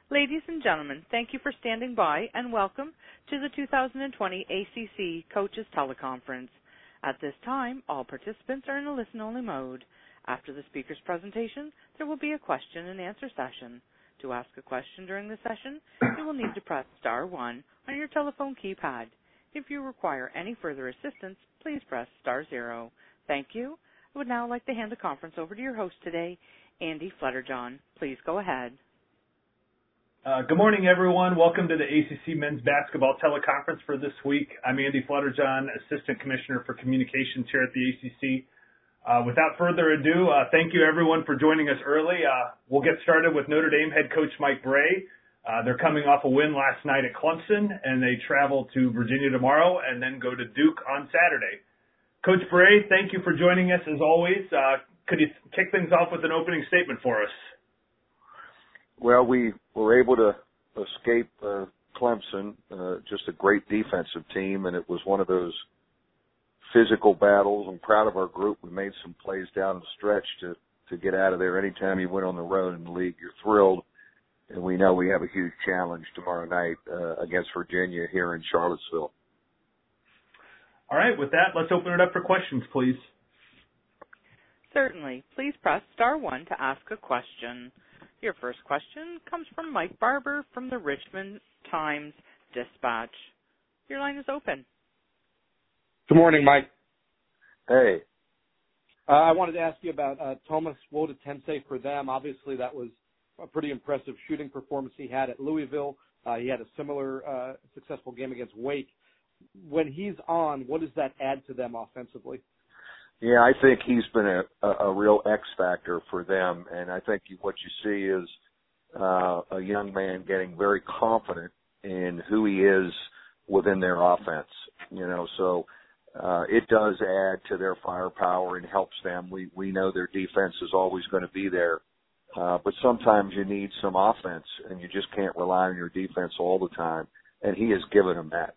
Ladies and gentlemen, thank you for standing by and welcome to the 2020 ACC Coaches Teleconference. At this time, all participants are in a listen-only mode. After the speaker's presentation, there will be a question-and-answer session. To ask a question during the session, you will need to press star 1 on your telephone keypad. If you require any further assistance, please press star 0. Thank you. I would now like to hand the conference over to your host today, Andy Flutterjohn. Please go ahead. Good morning, everyone. Welcome to the ACC Men's Basketball Teleconference for this week. I'm Andy Flutterjohn, Assistant Commissioner for Communications here at the ACC. Without further ado, thank you, everyone, for joining us early. We'll get started with Notre Dame head coach Mike Brey. They're coming off a win last night at Clemson, and they travel to Virginia tomorrow and then go to Duke on Saturday. Coach Brey, thank you for joining us as always. Could you kick things off with an opening statement for us? Well, we were able to escape Clemson, just a great defensive team, and it was one of those physical battles. I'm proud of our group. We made some plays down the stretch to get out of there. Anytime you went on the road in the league, you're thrilled, and we know we have a huge challenge tomorrow night against Virginia here in Charlottesville. All right, with that, let's open it up for questions, please. Certainly. Please press star 1 to ask a question. Your first question comes from Mike Barber from the Richmond Times-Dispatch. Your line is open. Good morning, Mike. Hey. I wanted to ask you about Thomas Wodatense for them. Obviously, that was a pretty impressive shooting performance he had at Louisville. He had a similar successful game against Wake. When he's on, what does that add to them offensively? Yeah, I think he's been a real X factor for them, and I think what you see is a young man getting very confident in who he is within their offense. So it does add to their firepower and helps them. We know their defense is always going to be there, but sometimes you need some offense, and you just can't rely on your defense all the time, and he has given them that.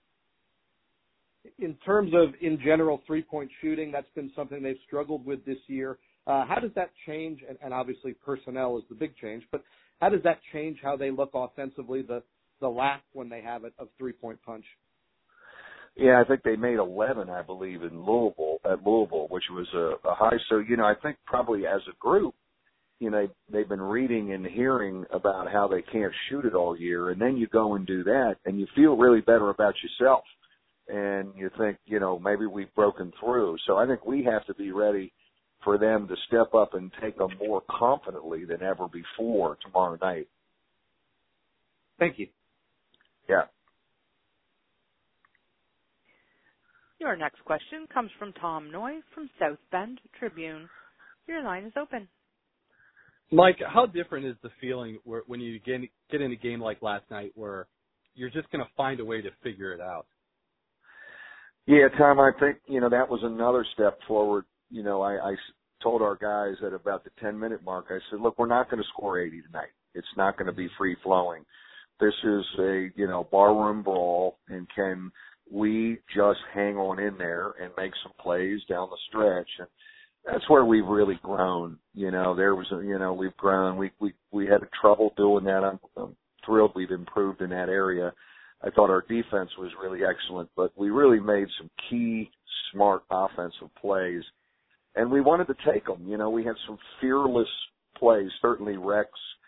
In terms of, in general, three-point shooting, that's been something they've struggled with this year. How does that change? And obviously personnel is the big change, but how does that change how they look offensively, the lack when they have it of three-point punch? Yeah, I think they made 11, I believe, at Louisville, which was a high. So, I think probably as a group, they've been reading and hearing about how they can't shoot it all year, and then you go and do that, and you feel really better about yourself. And you think, maybe we've broken through. So I think we have to be ready for them to step up and take them more confidently than ever before tomorrow night. Thank you. Yeah. Your next question comes from Tom Noy from South Bend Tribune. Your line is open. Mike, how different is the feeling when you get in a game like last night where you're just going to find a way to figure it out? Yeah, Tom, I think, that was another step forward. I told our guys at about the 10-minute mark, I said, look, we're not going to score 80 tonight. It's not going to be free-flowing. This is a, barroom brawl, and can we just hang on in there and make some plays down the stretch? And that's where we've really grown. We've grown. We had trouble doing that. I'm thrilled we've improved in that area. I thought our defense was really excellent, but we really made some key, smart offensive plays, and we wanted to take them. We had some fearless plays, certainly Rex,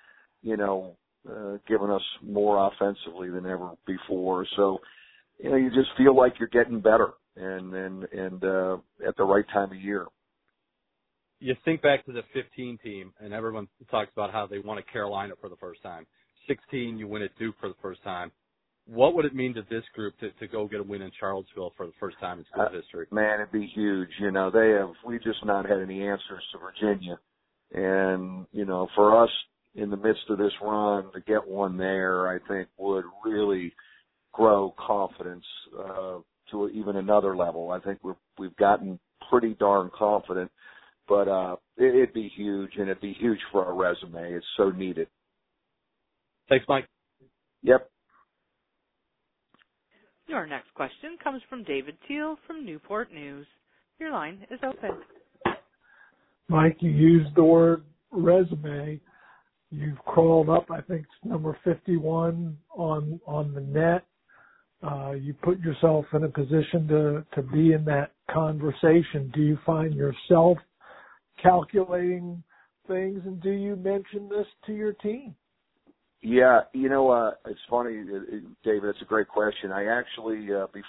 giving us more offensively than ever before. So, you just feel like you're getting better and at the right time of year. You think back to the 15 team, and everyone talks about how they won at Carolina for the first time. 16, you win at Duke for the first time. What would it mean to this group to go get a win in Charlottesville for the first time in school history? Man, it'd be huge. We've just not had any answers to Virginia. And, for us in the midst of this run to get one there, I think would really grow confidence to even another level. I think we've gotten pretty darn confident, but it'd be huge, and it'd be huge for our resume. It's so needed. Thanks, Mike. Yep. Your next question comes from David Teal from Newport News. Your line is open. Mike, you used the word resume. You've crawled up, I think it's number 51 on the net. You put yourself in a position to be in that conversation. Do you find yourself calculating things, and do you mention this to your team? Yeah, it's funny, David, it's a great question. I actually,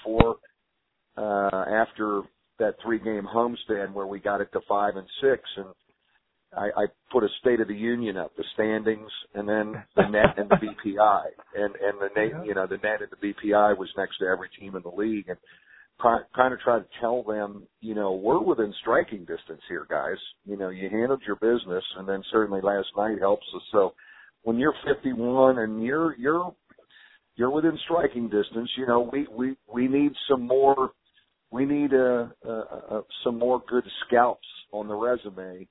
after that 3-game homestand where we got it to 5 and 6, and I put a State of the Union up, the standings, and then the net and the BPI, and the net and the BPI was next to every team in the league, and kind of try to tell them, we're within striking distance here, guys. You handled your business, and then certainly last night helps us. So when you're 51 and you're within striking distance, we need some more. We need some more good scalps on the resume,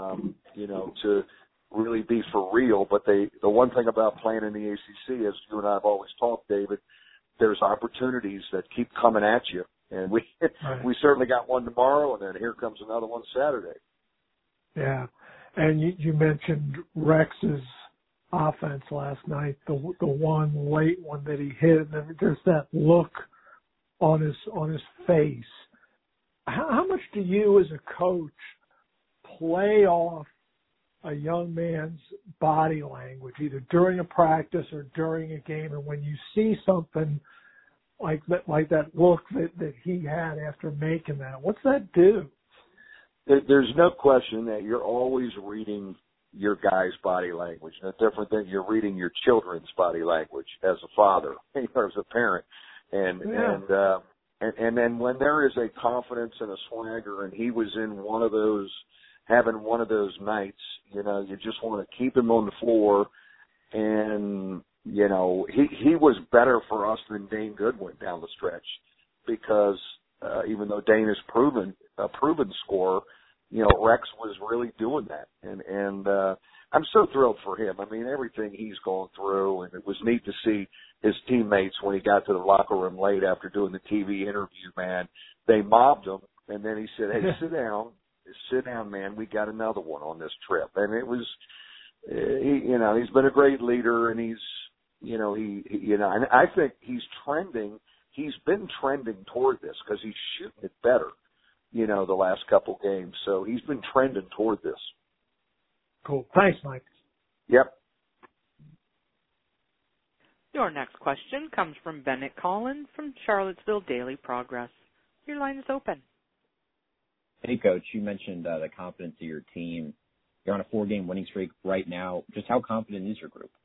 to really be for real. But the one thing about playing in the ACC, as you and I have always talked, David, there's opportunities that keep coming at you. And we certainly got one tomorrow, and then here comes another one Saturday. Yeah. And you mentioned Rex's offense last night, the one late one that he hit, and there's that look on his face. How much do you as a coach play off a young man's body language, either during a practice or during a game, and when you see something like that look that he had after making that, what's that do? There's no question that you're always reading your guy's body language. No different than you're reading your children's body language as a father or as a parent. And then when there is a confidence and a swagger, and he was in having one of those nights, you just want to keep him on the floor. And, he was better for us than Dane Goodwin down the stretch, because even though Dane is a proven scorer, Rex was really doing that. And I'm so thrilled for him. I mean, everything he's gone through, and it was neat to see his teammates when he got to the locker room late after doing the TV interview, man. They mobbed him, and then he said, "Hey, sit down, man. We got another one on this trip." And it was, he's been a great leader, and and I think he's been trending toward this because he's shooting it better, the last couple games. So he's been trending toward this. Cool. Thanks, Mike. Yep. Your next question comes from Bennett Collins from Charlottesville Daily Progress. Your line is open. Hey, Coach. You mentioned the confidence of your team. You're on a 4-game winning streak right now. Just how confident is your group?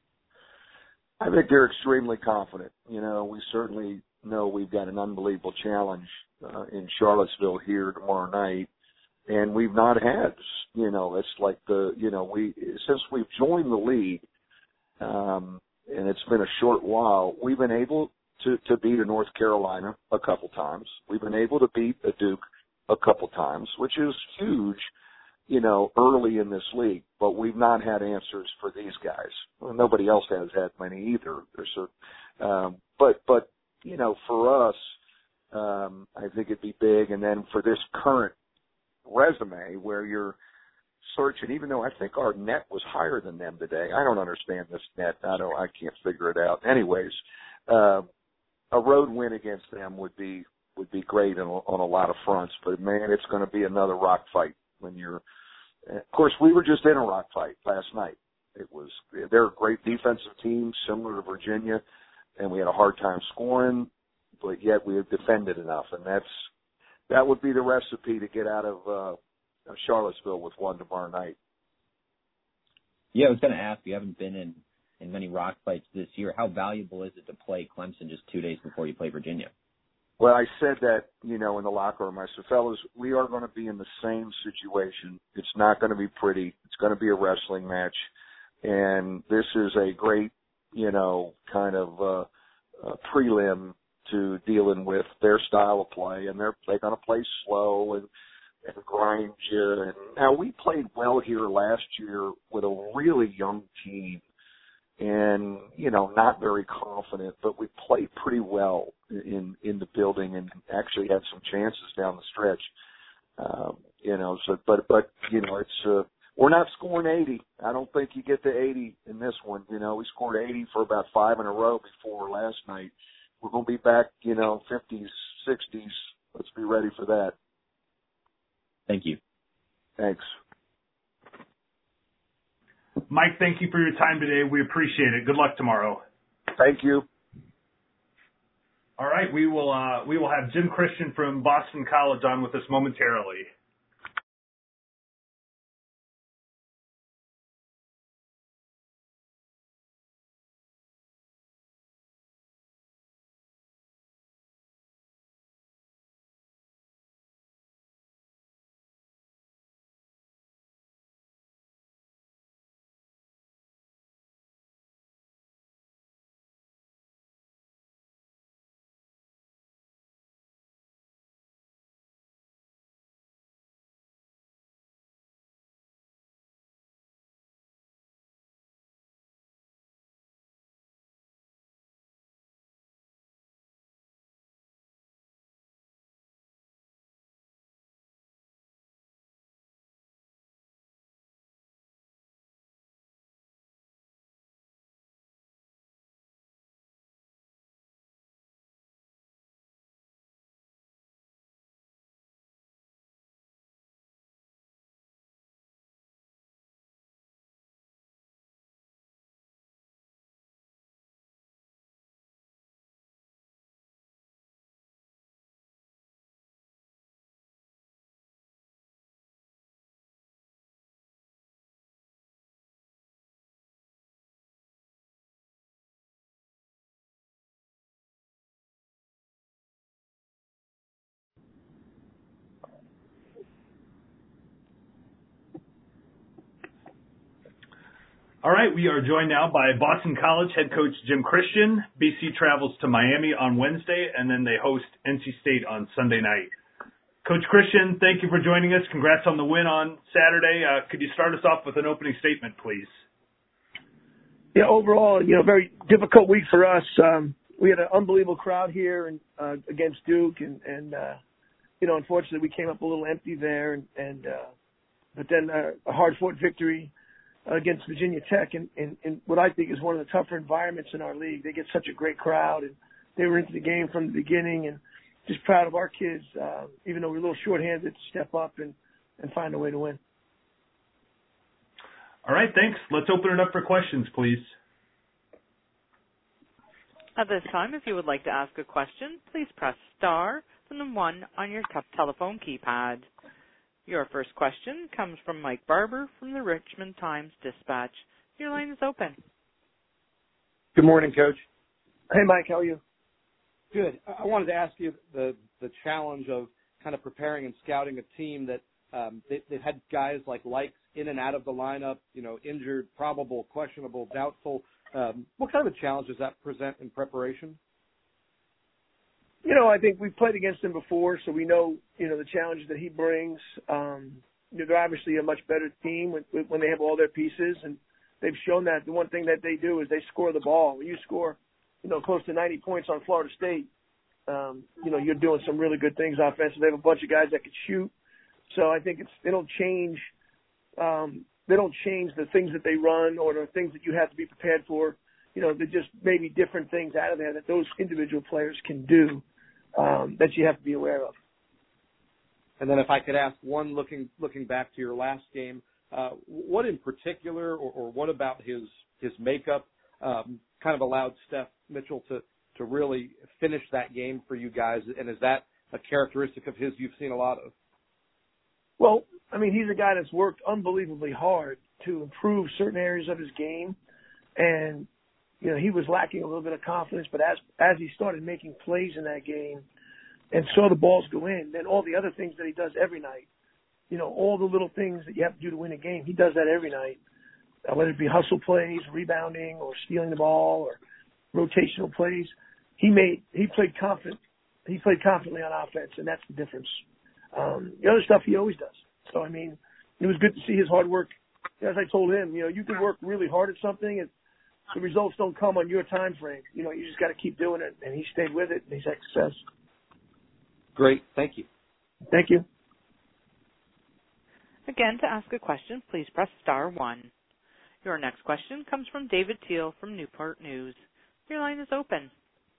I think they're extremely confident. We certainly know we've got an unbelievable challenge in Charlottesville here tomorrow night, and we've not had, it's like since we've joined the league, and it's been a short while, we've been able to beat a North Carolina a couple times. We've been able to beat a Duke a couple times, which is huge, early in this league, but we've not had answers for these guys. Well, nobody else has had many either. But for us, I think it'd be big. And then for this current resume where you're searching, even though I think our net was higher than them today. I don't understand this net. I can't figure it out. Anyways, a road win against them would be great on a lot of fronts. But man, it's going to be another rock fight when you're. Of course, we were just in a rock fight last night. They're a great defensive team, similar to Virginia, and we had a hard time scoring, but yet we have defended enough, and that would be the recipe to get out of Charlottesville with one tomorrow night. Yeah, I was going to ask, you haven't been in many rock fights this year. How valuable is it to play Clemson just 2 days before you play Virginia? Well, I said that, in the locker room. I said, fellas, we are going to be in the same situation. It's not going to be pretty. It's going to be a wrestling match. And this is a great, kind of prelim to dealing with their style of play. And they're going to play slow and grind you. And now, we played well here last year with a really young team. And, not very confident, but we played pretty well in the building and actually had some chances down the stretch. But it's, we're not scoring 80. I don't think you get to 80 in this one. You know, we scored 80 for about 5 in a row before last night. We're going to be back, 50s, 60s. Let's be ready for that. Thank you. Thanks. Mike, thank you for your time today. We appreciate it. Good luck tomorrow. Thank you. All right, we will have Jim Christian from Boston College on with us momentarily. All right, we are joined now by Boston College head coach Jim Christian. BC travels to Miami on Wednesday, and then they host NC State on Sunday night. Coach Christian, thank you for joining us. Congrats on the win on Saturday. Could you start us off with an opening statement, please? Yeah, overall, very difficult week for us. We had an unbelievable crowd here and against Duke, and unfortunately we came up a little empty there, but then a hard-fought victory against Virginia Tech in what I think is one of the tougher environments in our league. They get such a great crowd, and they were into the game from the beginning, and just proud of our kids, even though we're a little shorthanded, to step up and find a way to win. All right, thanks. Let's open it up for questions, please. At this time, if you would like to ask a question, please press star and then 1 on your telephone keypad. Your first question comes from Mike Barber from the Richmond Times-Dispatch. Your line is open. Good morning, Coach. Hey, Mike. How are you? Good. I wanted to ask you the challenge of kind of preparing and scouting a team that they've had guys like Likes in and out of the lineup, injured, probable, questionable, doubtful. What kind of a challenge does that present in preparation? I think we've played against him before, so we know, the challenges that he brings. They're obviously a much better team when they have all their pieces, and they've shown that. The one thing that they do is they score the ball. When you score, close to 90 points on Florida State, you're doing some really good things offensively. They have a bunch of guys that can shoot. So I think they don't change the things that they run or the things that you have to be prepared for. They're just maybe different things out of there that those individual players can do that you have to be aware of. And then if I could ask one, looking back to your last game, what in particular or what about his makeup kind of allowed Steph Mitchell to really finish that game for you guys? And is that a characteristic of his you've seen a lot of? Well, he's a guy that's worked unbelievably hard to improve certain areas of his game. And, he was lacking a little bit of confidence, but as he started making plays in that game and saw the balls go in, then all the other things that he does every night, all the little things that you have to do to win a game, he does that every night, whether it be hustle plays, rebounding, or stealing the ball, or rotational plays. He played confidently on offense, and that's the difference. The other stuff he always does. So, it was good to see his hard work. As I told him, you can work really hard at something, and the results don't come on your time frame. You just got to keep doing it, and he stayed with it, and he's had success. Great. Thank you. Thank you. Again, to ask a question, please press star one. Your next question comes from David Teal from Newport News. Your line is open.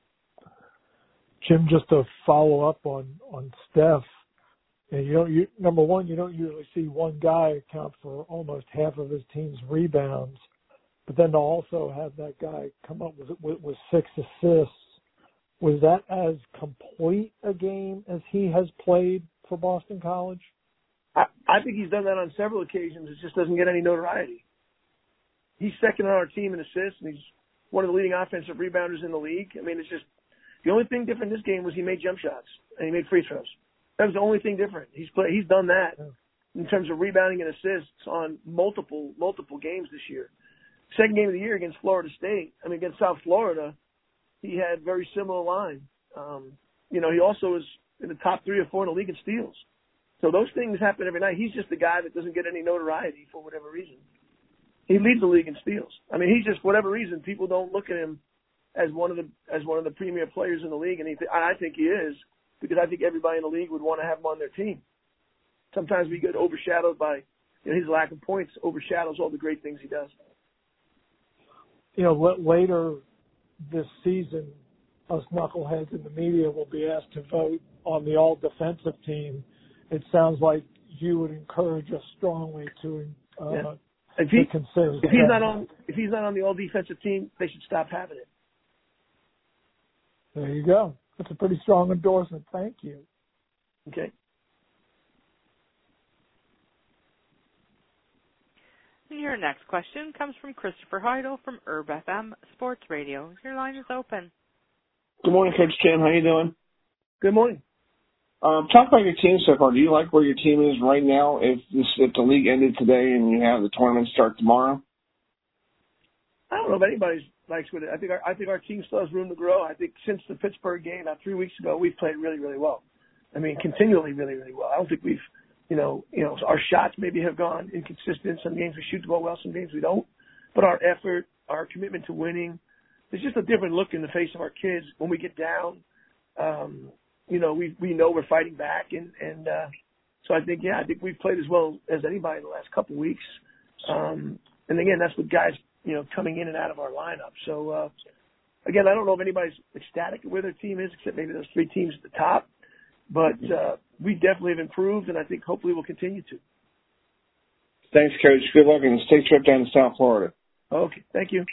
Jim, just to follow up on Steph, and number one, you don't usually see one guy account for almost half of his team's rebounds, but then to also have that guy come up with 6 assists, was that as complete a game as he has played for Boston College? I think he's done that on several occasions. It just doesn't get any notoriety. He's second on our team in assists, and he's one of the leading offensive rebounders in the league. I mean, it's just the only thing different this game was he made jump shots and he made free throws. That was the only thing different. He's done that in terms of rebounding and assists on multiple games this year. Second game of the year against Florida State, against South Florida, he had very similar line. He also is in the top 3 or 4 in the league in steals. So those things happen every night. He's just the guy that doesn't get any notoriety for whatever reason. He leads the league in steals. He's just, for whatever reason, people don't look at him as one of the premier players in the league, and I think he is, because I think everybody in the league would want to have him on their team. Sometimes we get overshadowed by his lack of points, overshadows all the great things he does. Later this season, us knuckleheads in the media will be asked to vote on the all-defensive team. It sounds like you would encourage us strongly to consider. If he's not on the all-defensive team, they should stop having it. There you go. That's a pretty strong endorsement. Thank you. Okay. Your next question comes from Christopher Heidel from Herb FM Sports Radio. Your line is open. Good morning, Coach Tim. How you doing? Good morning. Talk about your team so far. Do you like where your team is right now? If the league ended today and you have the tournament start tomorrow? I don't know if anybody likes with it. I think our team still has room to grow. I think since the Pittsburgh game about 3 weeks ago, we've played really, really well. Continually really, really well. I don't think we've, our shots maybe have gone inconsistent. Some games we shoot the ball well, some games we don't. But our effort, our commitment to winning, there's just a different look in the face of our kids when we get down. We know we're fighting back, and so I think we've played as well as anybody in the last couple of weeks. And again, that's with guys coming in and out of our lineup. So again, I don't know if anybody's ecstatic at where their team is, except maybe those 3 teams at the top. But we definitely have improved, and I think hopefully we'll continue to. Thanks, Coach. Good luck, and safe trip down to South Florida. Okay, thank you.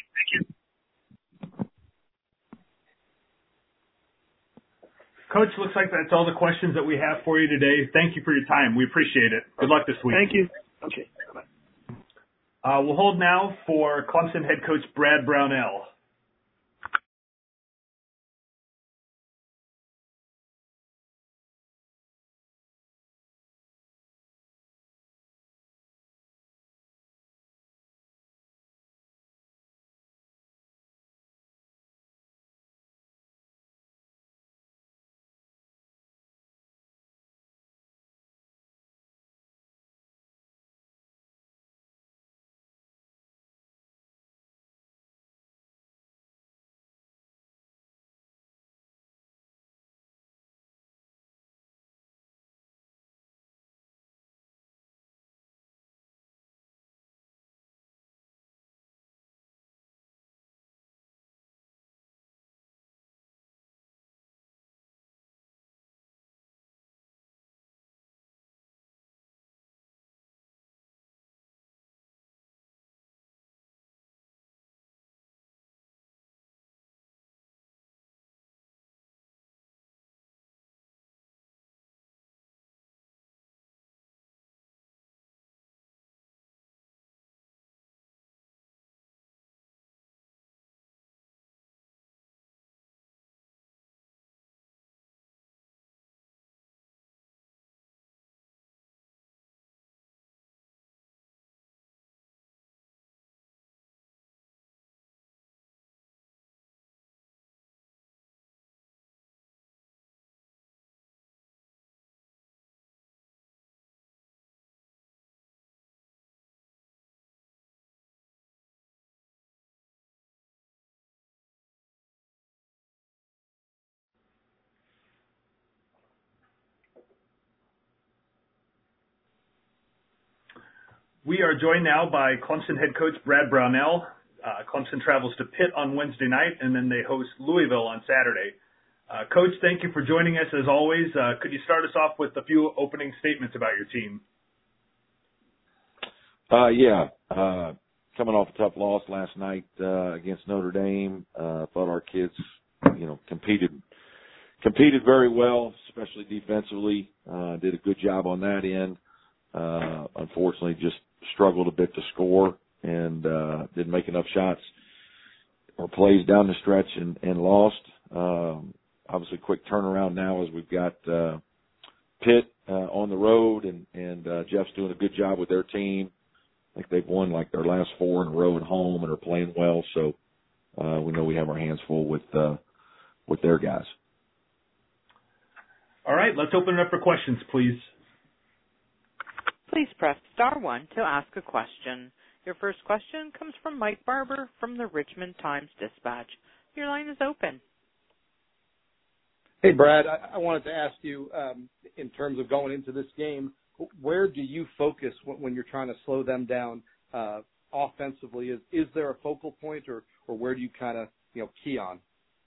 Coach, looks like that's all the questions that we have for you today. Thank you for your time. We appreciate it. Good luck this week. Thank you. Okay, bye-bye. We'll hold now for Clemson head coach Brad Brownell. We are joined now by Clemson head coach Brad Brownell. Clemson travels to Pitt on Wednesday night, and then they host Louisville on Saturday. Coach, thank you for joining us as always. Could you start us off with a few opening statements about your team? Coming off a tough loss last night against Notre Dame. Thought our kids, competed very well, especially defensively. Did a good job on that end. Unfortunately, just struggled a bit to score and didn't make enough shots or plays down the stretch and lost. Obviously, quick turnaround now as we've got Pitt on the road, and Jeff's doing a good job with their team. I think they've won like their last 4 in a row at home and are playing well. So we know we have our hands full with their guys. All right, let's open it up for questions, please. Please press star 1 to ask a question. Your first question comes from Mike Barber from the Richmond Times-Dispatch. Your line is open. Hey, Brad, I wanted to ask you, in terms of going into this game, where do you focus when you're trying to slow them down offensively? Is there a focal point, or where do you kind of key on?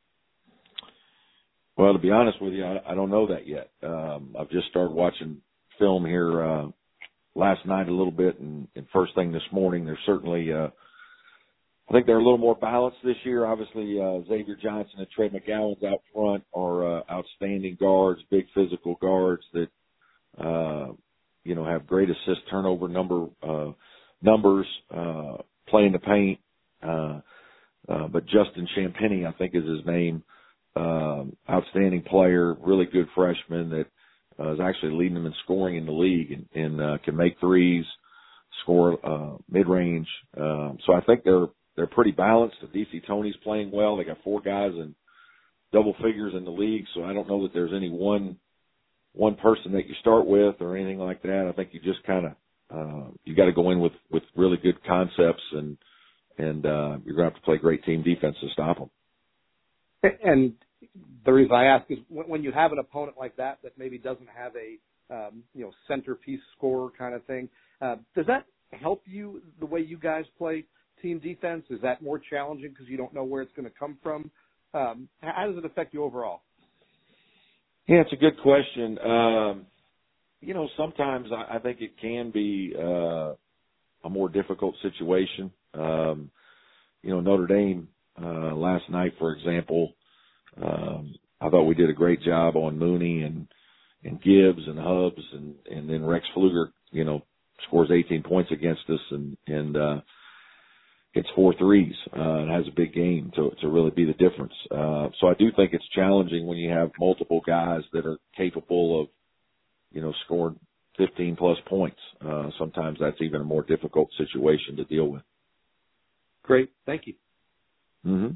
Well, to be honest with you, I don't know that yet. I've just started watching film here last night a little bit, and first thing this morning. There's certainly, I think they're a little more balanced this year. Obviously, Xavier Johnson and Trey McGowan's out front are outstanding guards, big physical guards that have great assist turnover numbers, play in the paint. But Justin Champagnie, I think is his name, outstanding player, really good freshman that is actually leading them in scoring in the league and can make threes, score mid-range. So I think they're pretty balanced. DC Tony's playing well. They got 4 guys in double figures in the league, so I don't know that there's any one person that you start with or anything like that. I think you just kind of you got to go in with really good concepts, and you're going to have to play great team defense to stop them. And the reason I ask is when you have an opponent like that maybe doesn't have a centerpiece scorer kind of thing, does that help you the way you guys play team defense? Is that more challenging because you don't know where it's going to come from? How does it affect you overall? Yeah, it's a good question. Sometimes I think it can be a more difficult situation. Notre Dame last night, for example, I thought we did a great job on Mooney and Gibbs and Hubbs, and then Rex Pfluger, scores 18 points against us and hits 4 threes and has a big game to really be the difference. So I do think it's challenging when you have multiple guys that are capable of, scoring 15-plus points. Sometimes that's even a more difficult situation to deal with. Great. Thank you. Mm-hmm.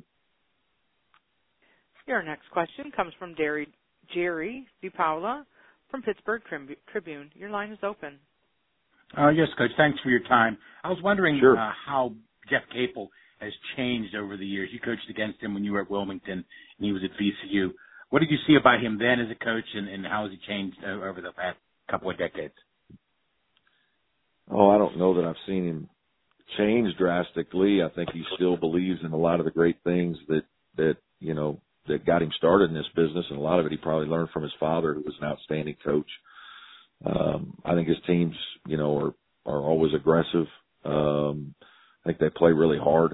Your next question comes from Jerry DiPaola from Pittsburgh Tribune. Your line is open. Yes, Coach. Thanks for your time. I was wondering Sure. How Jeff Capel has changed over the years. You coached against him when you were at Wilmington, and he was at VCU. What did you see about him then as a coach, and how has he changed over the past couple of decades? Oh, I don't know that I've seen him change drastically. I think he still believes in a lot of the great things that got him started in this business, and a lot of it he probably learned from his father, who was an outstanding coach. I think his teams, are always aggressive. I think they play really hard,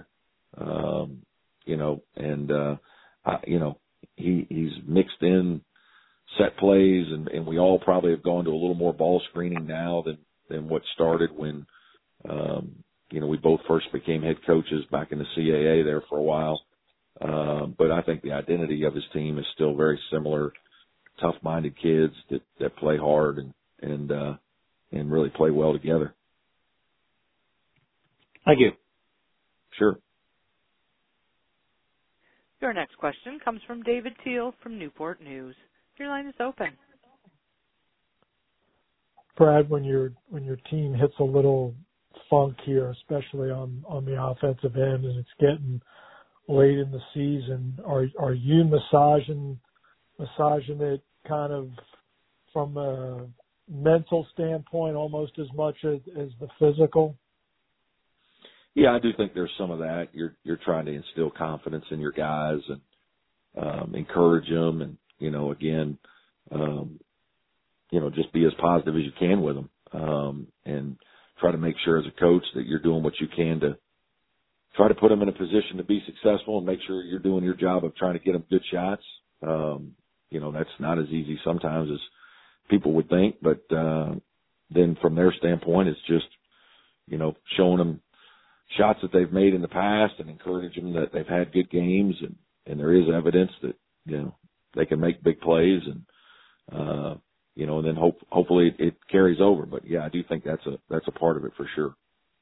he's mixed in set plays, and we all probably have gone to a little more ball screening now than what started when, we both first became head coaches back in the CAA there for a while. But I think the identity of his team is still very similar, tough-minded kids that play hard and really play well together. Thank you. Sure. Your next question comes from David Teal from Newport News. Your line is open. Brad, when your team hits a little funk here, especially on the offensive end, and it's getting late in the season, are you massaging it kind of from a mental standpoint almost as much as the physical? Yeah, I do think there's some of that. You're trying to instill confidence in your guys and encourage them, and again, just be as positive as you can with them, and try to make sure as a coach that you're doing what you can to try to put them in a position to be successful and make sure you're doing your job of trying to get them good shots. That's not as easy sometimes as people would think, but then from their standpoint, it's just, showing them shots that they've made in the past and encouraging them that they've had good games, and there is evidence that, they can make big plays, and, and then hopefully it carries over. But yeah, I do think that's a part of it for sure.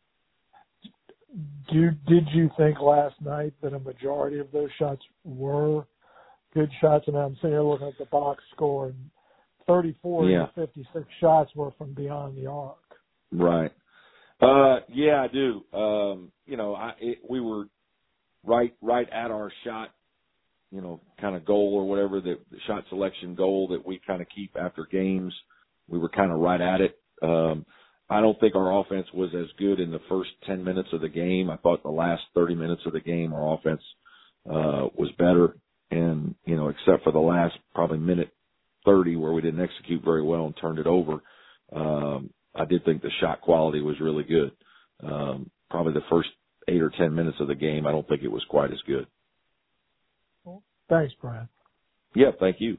Did you think last night that a majority of those shots were good shots? And I'm sitting here looking at the box score, and 34 of the 56 shots were from beyond the arc. Right. Yeah, I do. We were right at our shot, kind of goal or whatever, the shot selection goal that we kind of keep after games. We were kind of right at it. I don't think our offense was as good in the first 10 minutes of the game. I thought the last 30 minutes of the game, our offense was better. And, except for the last probably minute 30 where we didn't execute very well and turned it over, I did think the shot quality was really good. Probably the first 8 or 10 minutes of the game, I don't think it was quite as good. Thanks, Brad. Yeah, thank you.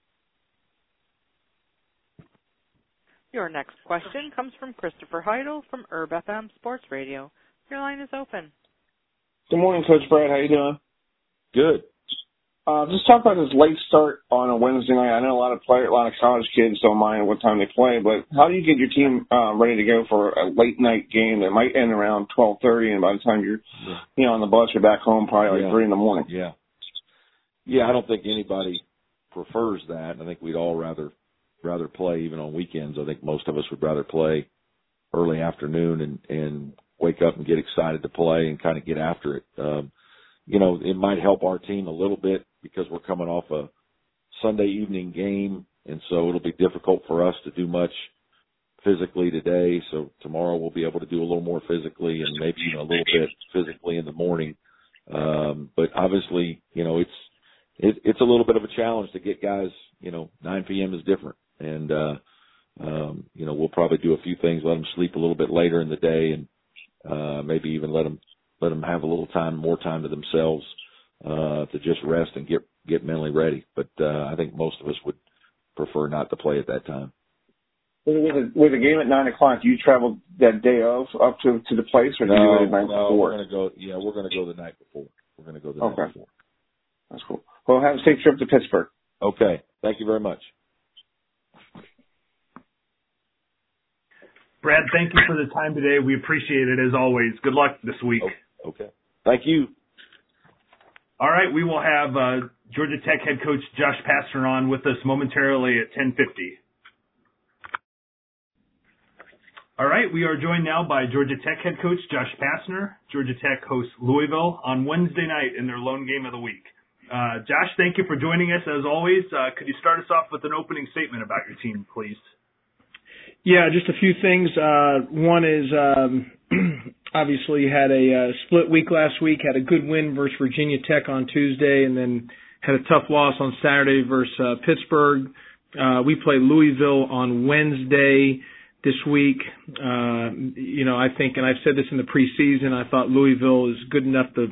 Your next question comes from Christopher Heidel from Herb FM Sports Radio. Your line is open. Good morning, Coach Brad. How you doing? Good. Just talk about this late start on a Wednesday night. I know a lot of college kids don't mind what time they play, but how do you get your team ready to go for a late night game that might end around 12:30, and by the time you're on the bus, you're back home probably like 3 in the morning? Yeah. Yeah, I don't think anybody prefers that. I think we'd all rather play even on weekends. I think most of us would rather play early afternoon and wake up and get excited to play and kind of get after it. It might help our team a little bit because we're coming off a Sunday evening game, and so it'll be difficult for us to do much physically today. So tomorrow we'll be able to do a little more physically and maybe even a little bit physically in the morning. But obviously, it's a little bit of a challenge to get guys, 9 p.m. is different. And, we'll probably do a few things, let them sleep a little bit later in the day, and maybe even let them have a little more time to themselves to just rest and get mentally ready. But I think most of us would prefer not to play at that time. With a game at 9 o'clock, do you travel that day of up to the place, or do you do it the night before? We're going to go. Yeah, we're going to go the night before. We're going to go the night before. That's cool. Well, have a safe trip to Pittsburgh. Okay. Thank you very much. Brad, thank you for the time today. We appreciate it as always. Good luck this week. Okay. Thank you. All right, we will have Georgia Tech head coach Josh Pastner on with us momentarily at 10:50. All right, we are joined now by Georgia Tech head coach Josh Pastner. Georgia Tech hosts Louisville on Wednesday night in their lone game of the week. Josh, thank you for joining us as always. Could you start us off with an opening statement about your team, please? Yeah, just a few things. One is obviously had a split week last week, had a good win versus Virginia Tech on Tuesday, and then had a tough loss on Saturday versus Pittsburgh. We play Louisville on Wednesday this week. I think, and I've said this in the preseason, I thought Louisville is good enough to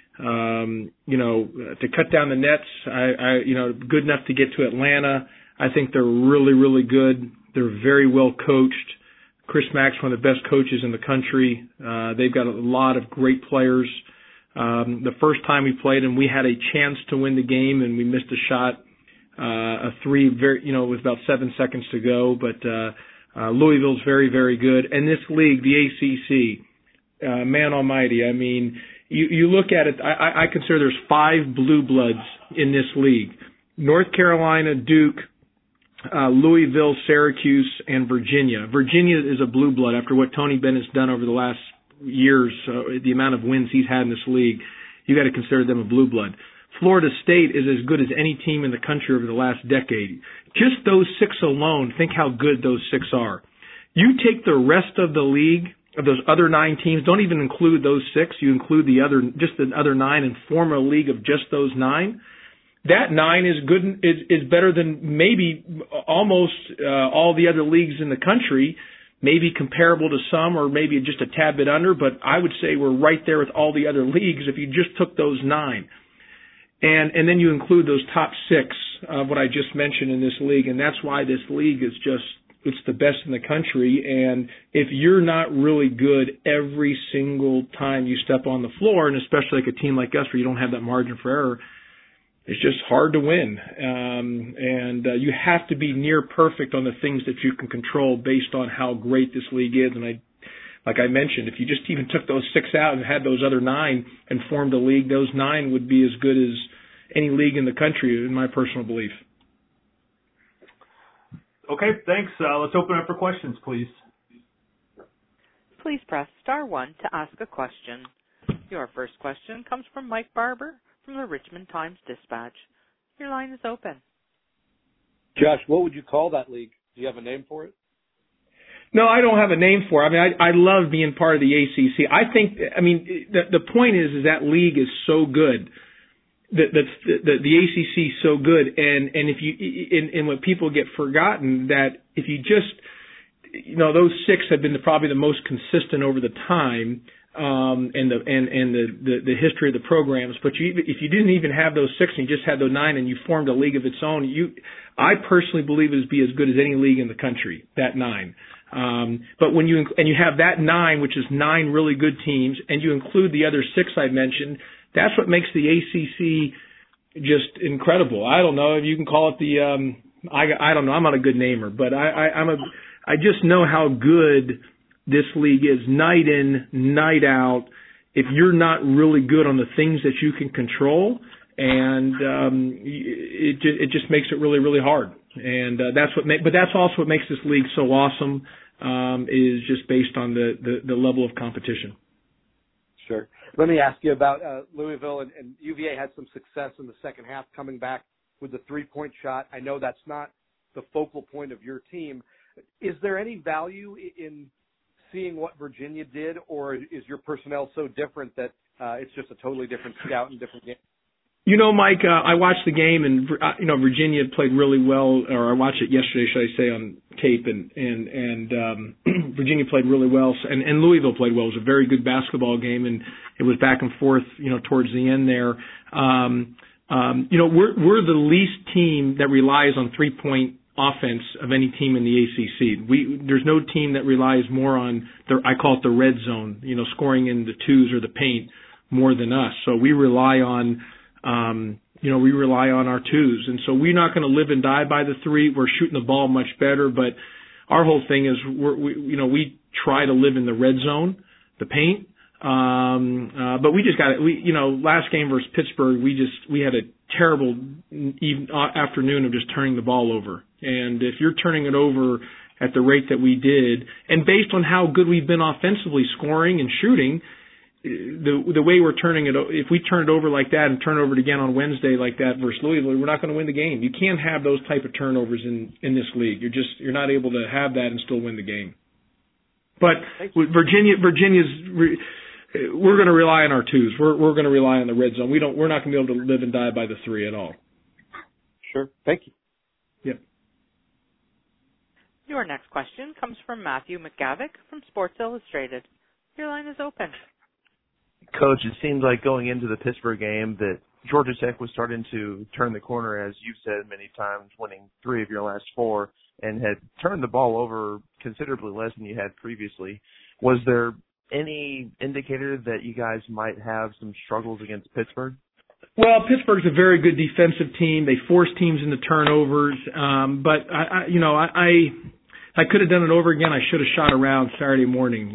cut down the nets. Good enough to get to Atlanta. I think they're really, really good. They're very well coached. Chris Mack's one of the best coaches in the country. They've got a lot of great players. The first time we played them, we had a chance to win the game, and we missed a shot, a three, with about 7 seconds to go. But Louisville's very, very good. And this league, the ACC, man almighty, I mean, you look at it, I consider there's 5 blue bloods in this league. North Carolina, Duke, Louisville, Syracuse, and Virginia. Virginia is a blue blood after what Tony Bennett's done over the last years, the amount of wins he's had in this league. You got to consider them a blue blood. Florida State is as good as any team in the country over the last decade. Just those 6 alone, think how good those 6 are. You take the rest of the league, of those other 9 teams, don't even include those 6, you include the other 9 and form a league of just those 9. That 9 is good, is better than maybe almost all the other leagues in the country, maybe comparable to some or maybe just a tad bit under, but I would say we're right there with all the other leagues if you just took those 9. And then you include those top 6 of what I just mentioned in this league, and that's why this league is just, it's the best in the country. And if you're not really good every single time you step on the floor, and especially like a team like us where you don't have that margin for error, it's just hard to win. And you have to be near perfect on the things that you can control based on how great this league is. And like I mentioned, if you just even took those 6 out and had those other 9 and formed a league, those 9 would be as good as any league in the country, in my personal belief. Okay, thanks. Let's open up for questions, please. Please press star 1 to ask a question. Your first question comes from Mike Barber from the Richmond Times-Dispatch. Your line is open. Josh, what would you call that league? Do you have a name for it? No, I don't have a name for it. I mean, I love being part of the ACC. I think, I mean, the point is that league is so good. The ACC is so good, and if you and when people get forgotten, that if you just, you know, those 6 have been probably the most consistent over the time, and the history of the programs. But if you didn't even have those 6 and you just had those 9 and you formed a league of its own, I personally believe it would be as good as any league in the country. That 9. But when you have that 9, which is 9 really good teams, and you include the other 6 I mentioned, that's what makes the ACC just incredible. I don't know if you can call it the I don't know. I'm not a good namer, but I just know how good this league is night in, night out. If you're not really good on the things that you can control, and it just makes it really, really hard. And but that's also what makes this league so awesome, is just based on the level of competition. Sure. Let me ask you about Louisville, and UVA had some success in the second half coming back with the 3-point shot. I know that's not the focal point of your team. Is there any value in seeing what Virginia did, or is your personnel so different that it's just a totally different scout and different game? You know, Mike, I watched the game, and Virginia played really well. Or I watched it yesterday, should I say, on tape, and Virginia played really well, and Louisville played well. It was a very good basketball game, and it was back and forth, towards the end there. We're the least team that relies on 3-point offense of any team in the ACC. There's no team that relies more on I call it the red zone, scoring in the twos or the paint more than us. So we rely on our twos. And so we're not going to live and die by the 3. We're shooting the ball much better, but our whole thing is we try to live in the red zone, the paint. But we just got it. Last game versus Pittsburgh, we had a terrible afternoon of just turning the ball over. And if you're turning it over at the rate that we did, and based on how good we've been offensively, scoring and shooting, the way we're turning it, if we turn it over like that and turn it over again on Wednesday like that versus Louisville, we're not going to win the game. You can't have those type of turnovers in this league. You're not able to have that and still win the game. But with Virginia's, we're going to rely on our twos. We're going to rely on the red zone. We're not going to be able to live and die by the 3 at all. Sure. Thank you. Yep. Your next question comes from Matthew McGavick from Sports Illustrated. Your line is open. Coach, it seemed like going into the Pittsburgh game that Georgia Tech was starting to turn the corner, as you've said many times, winning 3 of your last 4, and had turned the ball over considerably less than you had previously. Was there any indicator that you guys might have some struggles against Pittsburgh? Well, Pittsburgh's a very good defensive team. They force teams into turnovers, but I could have done it over again. I should have shot around Saturday morning.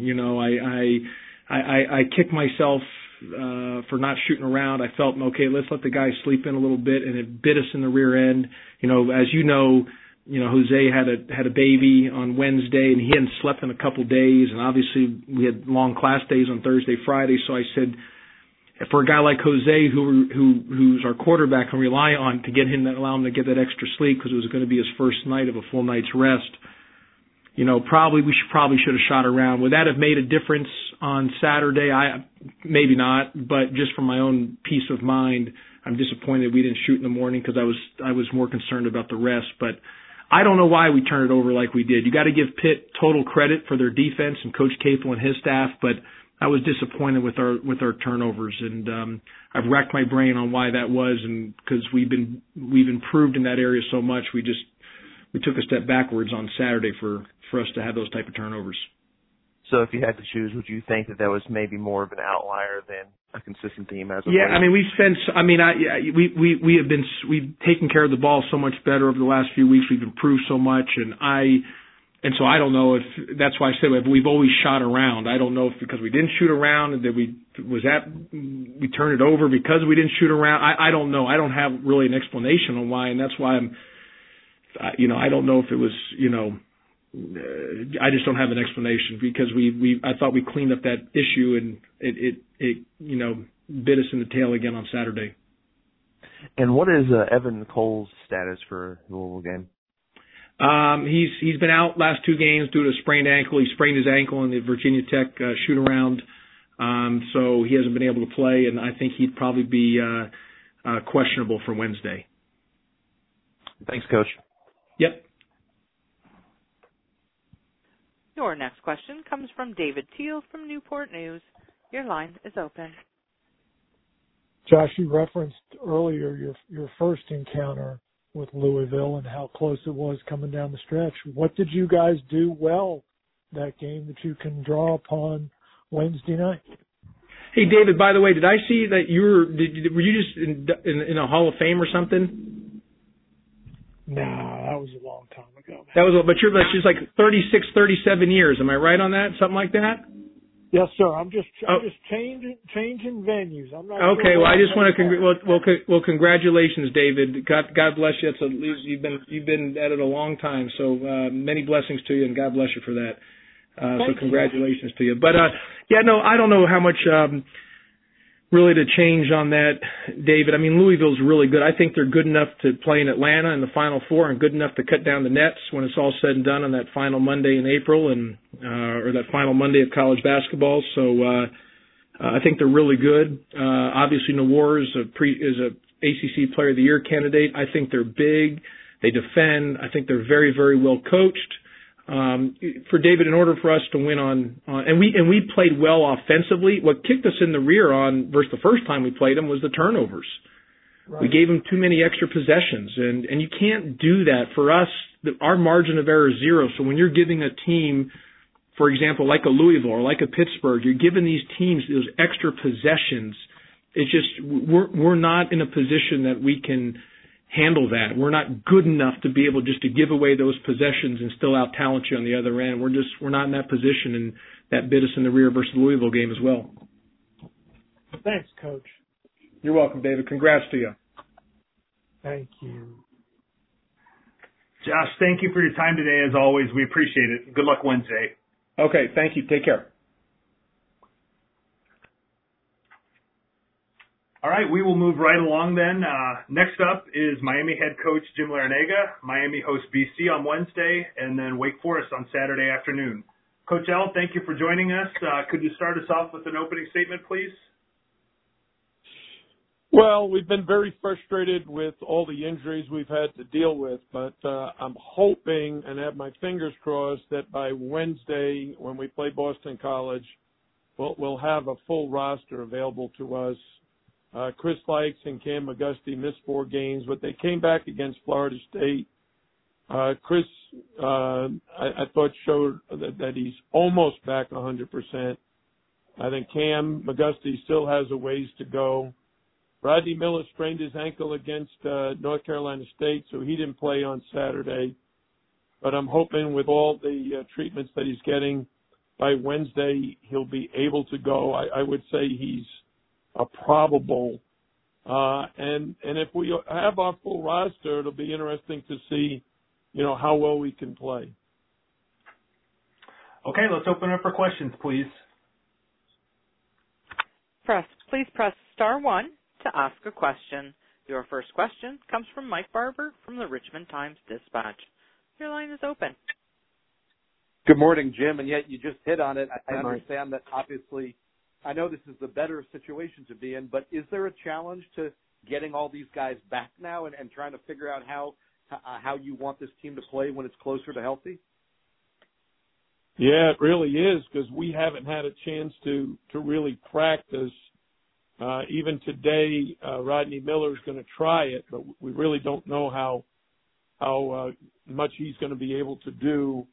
I kicked myself for not shooting around. I felt, okay, let's let the guys sleep in a little bit, and it bit us in the rear end. As you know, Jose had a baby on Wednesday, and he hadn't slept in a couple days, and obviously we had long class days on Thursday, Friday. So I said, for a guy like Jose, who's our quarterback, can rely on to get him that allow him to get that extra sleep because it was going to be his first night of a full night's rest. We should have shot around. Would that have made a difference on Saturday? Maybe not, but just for my own peace of mind, I'm disappointed we didn't shoot in the morning because I was more concerned about the rest. But I don't know why we turned it over like we did. You got to give Pitt total credit for their defense and Coach Capel and his staff, but I was disappointed with our turnovers, and I've racked my brain on why that was, and because we've improved in that area so much, we took a step backwards on Saturday for us to have those type of turnovers. So if you had to choose, would you think that was maybe more of an outlier than a consistent theme as of Yeah, late? I mean, we've taken care of the ball so much better over the last few weeks. We've improved so much, and so I don't know if that's why I said we've always shot around. I don't know if because we didn't shoot around and that we turned it over because we didn't shoot around. I don't know. I don't have really an explanation on why, and that's why I don't know if it was, I just don't have an explanation because I thought we cleaned up that issue and it bit us in the tail again on Saturday. And what is Evan Cole's status for the Louisville game? He's been out last two games due to a sprained ankle. He sprained his ankle in the Virginia Tech shoot around, so he hasn't been able to play, and I think he'd probably be questionable for Wednesday. Thanks, Coach. Yep. Your next question comes from David Teal from Newport News. Your line is open. Josh, you referenced earlier your first encounter with Louisville and how close it was coming down the stretch. What did you guys do well that game that you can draw upon Wednesday night? Hey, David, by the way, did I see that were you just in a Hall of Fame or something? No, that was a long time ago. But you're just like 36, 37 years. Am I right on that? Something like that? Yes, sir. I'm just changing venues. I'm not. Okay. Sure Well, I just want to congratulations, David. God bless you. You've been at it a long time. So many blessings to you, and God bless you for that. So congratulations to you. But I don't know how much really to change on that, David. I mean, Louisville's really good. I think they're good enough to play in Atlanta in the Final Four and good enough to cut down the nets when it's all said and done on that final Monday in April or that final Monday of college basketball. So I think they're really good. Obviously, Nawar is a ACC Player of the Year candidate. I think they're big. They defend. I think they're very, very well coached. For David, in order for us to win and we played well offensively. What kicked us in the rear versus the first time we played them was the turnovers. Right. We gave them too many extra possessions, and you can't do that. For us, our margin of error is zero. So when you're giving a team, for example, like a Louisville or like a Pittsburgh, you're giving these teams those extra possessions. It's just we're not in a position that we can handle that. We're not good enough to be able just to give away those possessions and still out talent you on the other end. We're not in that position, and that bit us in the rear versus the Louisville game as well. Thanks, Coach. You're welcome, David. Congrats to you. Thank you. Josh, thank you for your time today. As always, we appreciate it. Good luck Wednesday. Okay, thank you. Take care. All right, we will move right along then. Next up is Miami head coach Jim Larrañaga. Miami hosts BC on Wednesday, and then Wake Forest on Saturday afternoon. Coach L, thank you for joining us. Could you start us off with an opening statement, please? Well, we've been very frustrated with all the injuries we've had to deal with, but I'm hoping and have my fingers crossed that by Wednesday, when we play Boston College, we'll have a full roster available to us. Chris Lykes and Cam McGusty missed 4 games, but they came back against Florida State. Chris, I thought showed that he's almost back 100%. I think Cam McGusty still has a ways to go. Rodney Miller sprained his ankle against North Carolina State, so he didn't play on Saturday. But I'm hoping with all the treatments that he's getting, by Wednesday he'll be able to go. I would say he's a probable. And if we have our full roster, it'll be interesting to see, how well we can play. Okay, let's open up for questions, please. Please press star one to ask a question. Your first question comes from Mike Barber from the Richmond Times-Dispatch. Your line is open. Good morning, Jim, and yet you just hit on it. I understand that obviously I know this is the better situation to be in, but is there a challenge to getting all these guys back now and trying to figure out how you want this team to play when it's closer to healthy? Yeah, it really is, because we haven't had a chance to really practice. Even today, Rodney Miller is going to try it, but we really don't know how much he's going to be able to do.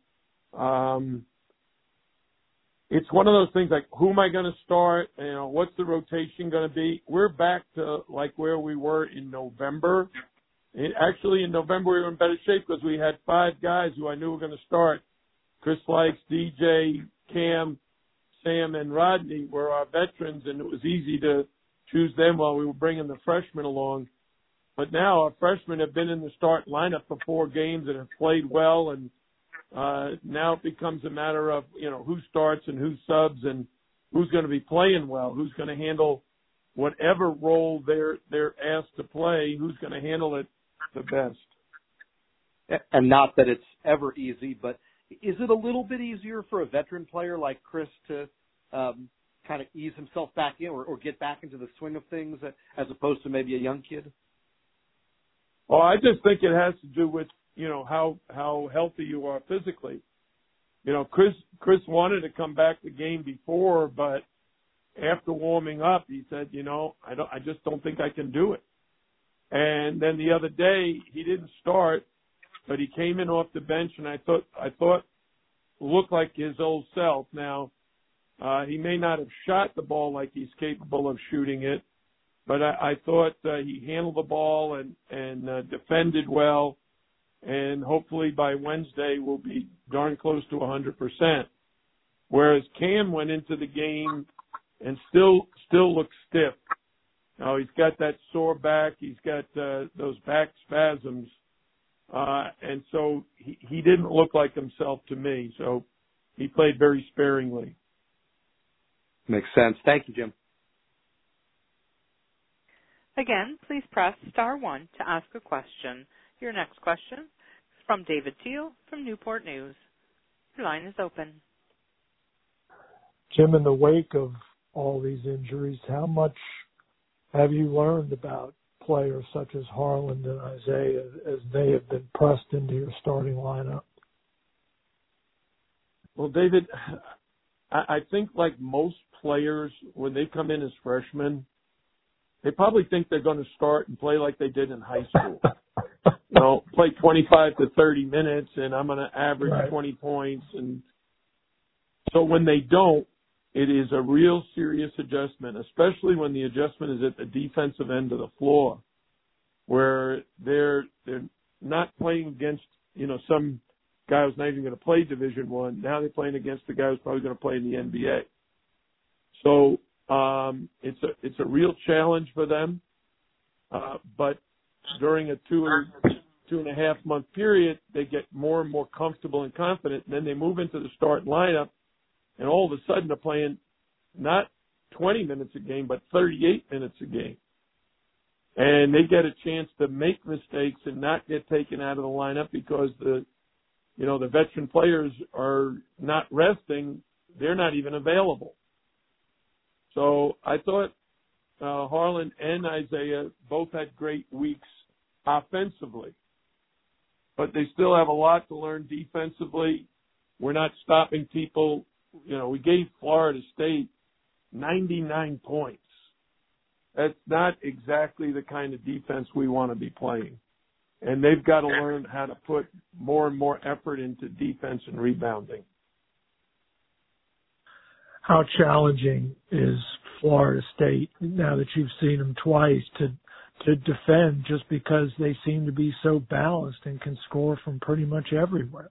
It's one of those things like, who am I going to start? What's the rotation going to be? We're back to like where we were in November. Actually, in November, we were in better shape because we had 5 guys who I knew were going to start. Chris Likes, DJ, Cam, Sam, and Rodney were our veterans, and it was easy to choose them while we were bringing the freshmen along. But now our freshmen have been in the start lineup for 4 games and have played well, and now it becomes a matter of, who starts and who subs and who's going to be playing well, who's going to handle whatever role they're asked to play, who's going to handle it the best. And not that it's ever easy, but is it a little bit easier for a veteran player like Chris to kind of ease himself back in or get back into the swing of things as opposed to maybe a young kid? Well, I just think it has to do with, how healthy you are physically. Chris wanted to come back the game before, but after warming up, he said, I just don't think I can do it. And then the other day, he didn't start, but he came in off the bench, and I thought looked like his old self. Now, he may not have shot the ball like he's capable of shooting it, but I thought he handled the ball and defended well, and hopefully by Wednesday we'll be darn close to 100%. Whereas Cam went into the game and still looks stiff. Now, he's got that sore back. He's got those back spasms. And so he didn't look like himself to me. So he played very sparingly. Makes sense. Thank you, Jim. Again, please press star one to ask a question. Your next question is from David Teal from Newport News. Your line is open. Jim, in the wake of all these injuries, how much have you learned about players such as Harlan and Isaiah as they have been pressed into your starting lineup? Well, David, I think like most players, when they come in as freshmen, they probably think they're going to start and play like they did in high school. Play 25 to 30 minutes, and I'm going to average 20 points. And so when they don't, it is a real serious adjustment, especially when the adjustment is at the defensive end of the floor, where they're not playing against, some guy who's not even going to play Division I. Now they're playing against the guy who's probably going to play in the NBA. So it's a real challenge for them. But during a 2.5 month period, they get more and more comfortable and confident, and then they move into the start lineup. And all of a sudden they're playing not 20 minutes a game, but 38 minutes a game. And they get a chance to make mistakes and not get taken out of the lineup because the veteran players are not resting. They're not even available. So I thought Harlan and Isaiah both had great weeks offensively, but they still have a lot to learn defensively. We're not stopping people. We gave Florida State 99 points. That's not exactly the kind of defense we want to be playing. And they've got to learn how to put more and more effort into defense and rebounding. How challenging is Florida State, now that you've seen them twice, to defend just because they seem to be so balanced and can score from pretty much everywhere?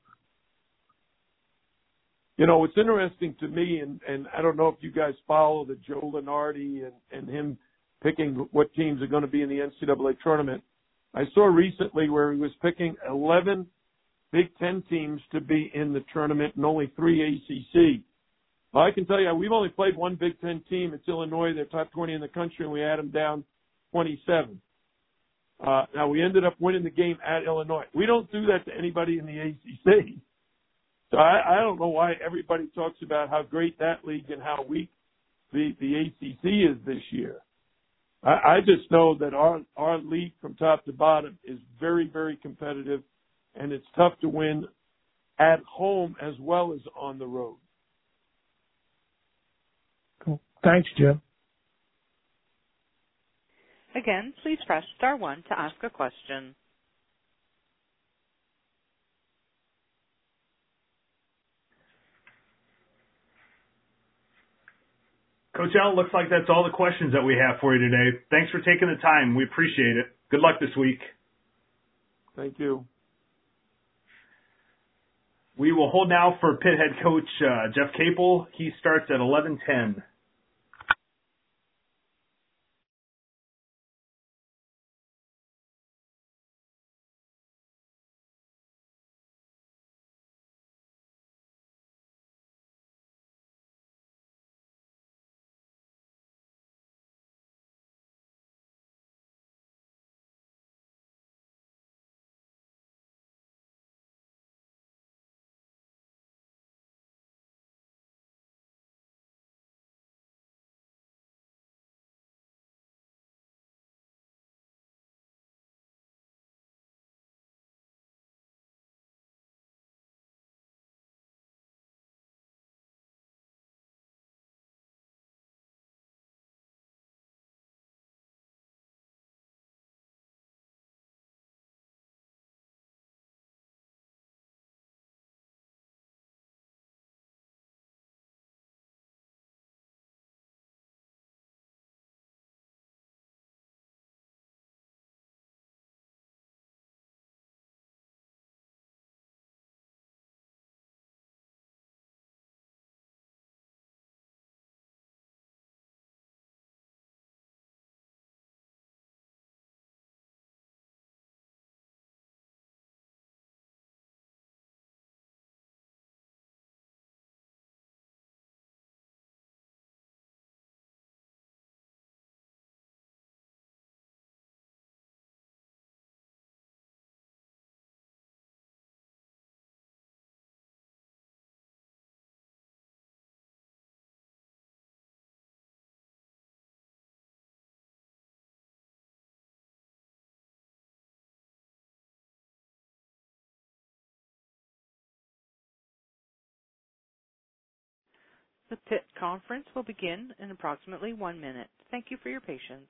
What's interesting to me, and I don't know if you guys follow the Joe Lunardi and him picking what teams are going to be in the NCAA tournament. I saw recently where he was picking 11 Big Ten teams to be in the tournament and only 3 ACC. Well, I can tell you, we've only played one Big Ten team. It's Illinois. They're top 20 in the country, and we had them down 27. Now, we ended up winning the game at Illinois. We don't do that to anybody in the ACC. So I don't know why everybody talks about how great that league and how weak the ACC is this year. I just know that our league from top to bottom is very, very competitive, and it's tough to win at home as well as on the road. Cool. Thanks, Jim. Again, please press star 1 to ask a question. Coach Al, looks like that's all the questions that we have for you today. Thanks for taking the time. We appreciate it. Good luck this week. Thank you. We will hold now for Pitt head coach Jeff Capel. He starts at 11:10. The Pitt conference will begin in approximately 1 minute. Thank you for your patience.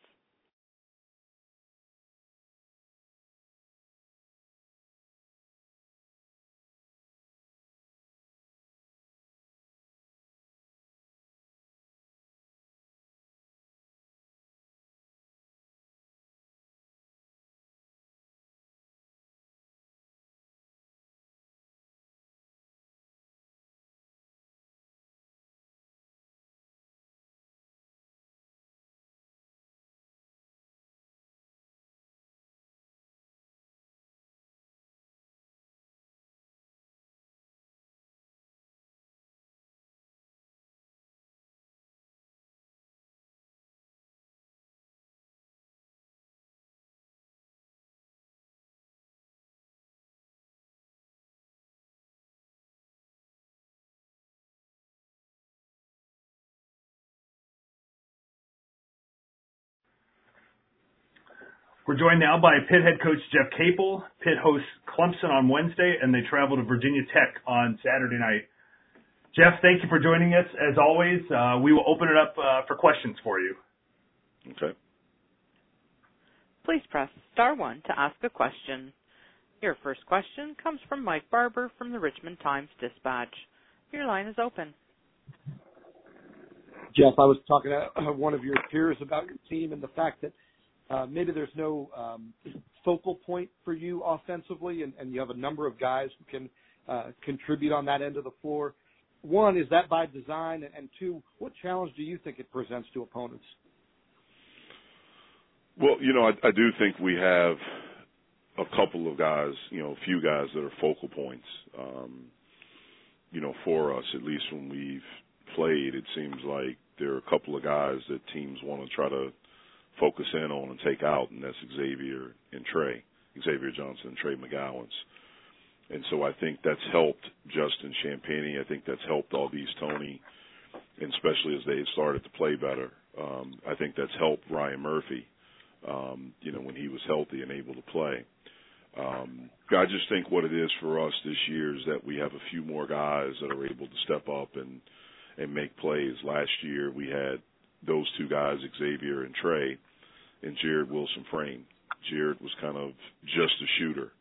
We're joined now by Pitt head coach Jeff Capel. Pitt hosts Clemson on Wednesday, and they travel to Virginia Tech on Saturday night. Jeff, thank you for joining us. As always, we will open it up for questions for you. Okay. Please press star 1 to ask a question. Your first question comes from Mike Barber from the Richmond Times-Dispatch. Your line is open. Jeff, I was talking to one of your peers about your team and the fact that maybe there's no focal point for you offensively, and you have a number of guys who can contribute on that end of the floor. One, is that by design? And two, what challenge do you think it presents to opponents? Well, I do think we have a couple of guys, a few guys that are focal points, for us, at least when we've played, it seems like there are a couple of guys that teams want to try to focus in on and take out, and that's Xavier Johnson and Trey McGowens. And so I think that's helped Justin Champagnie. I think that's helped Aldis Toney, and especially as they started to play better. I think that's helped Ryan Murphy, when he was healthy and able to play. I just think what it is for us this year is that we have a few more guys that are able to step up and make plays. Last year we had those two guys, Xavier and Trey, and Jared Wilson-Frame. Jared was kind of just a shooter.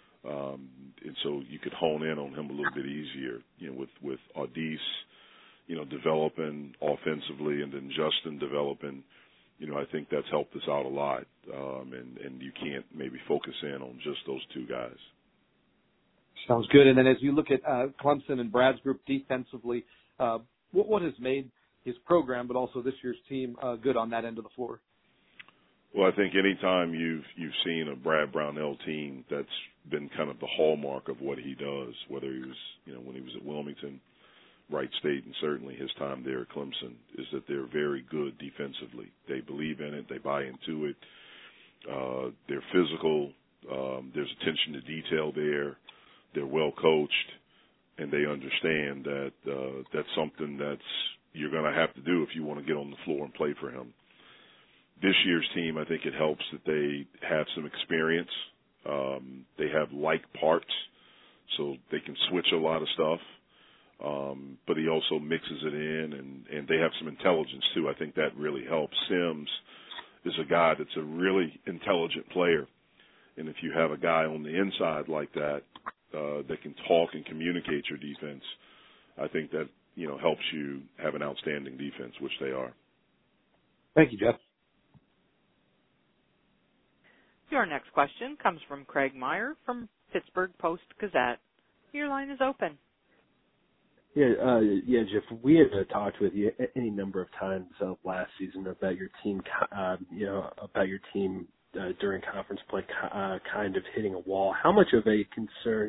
And so you could hone in on him a little bit easier, with Aldis, developing offensively, and then Justin developing. I think that's helped us out a lot. And you can't maybe focus in on just those two guys. Sounds good. And then as you look at Clemson and Brad's group defensively, what has made his program, but also this year's team, good on that end of the floor? Well, I think any time you've seen a Brad Brownell team, that's been kind of the hallmark of what he does, whether he was, when he was at Wilmington, Wright State, and certainly his time there at Clemson, is that they're very good defensively. They believe in it. They buy into it. They're physical. There's attention to detail there. They're well coached, and they understand that that's something you're going to have to do if you want to get on the floor and play for him. This year's team, I think it helps that they have some experience. They have like parts, so they can switch a lot of stuff. But he also mixes it in, and they have some intelligence too. I think that really helps. Sims is a guy that's a really intelligent player, and if you have a guy on the inside like that that can talk and communicate your defense, I think that helps you have an outstanding defense, which they are. Thank you, Jeff. Your next question comes from Craig Meyer from Pittsburgh Post-Gazette. Your line is open. Yeah, Jeff. We had talked with you any number of times last season about your team, during conference play, kind of hitting a wall. How much of a concern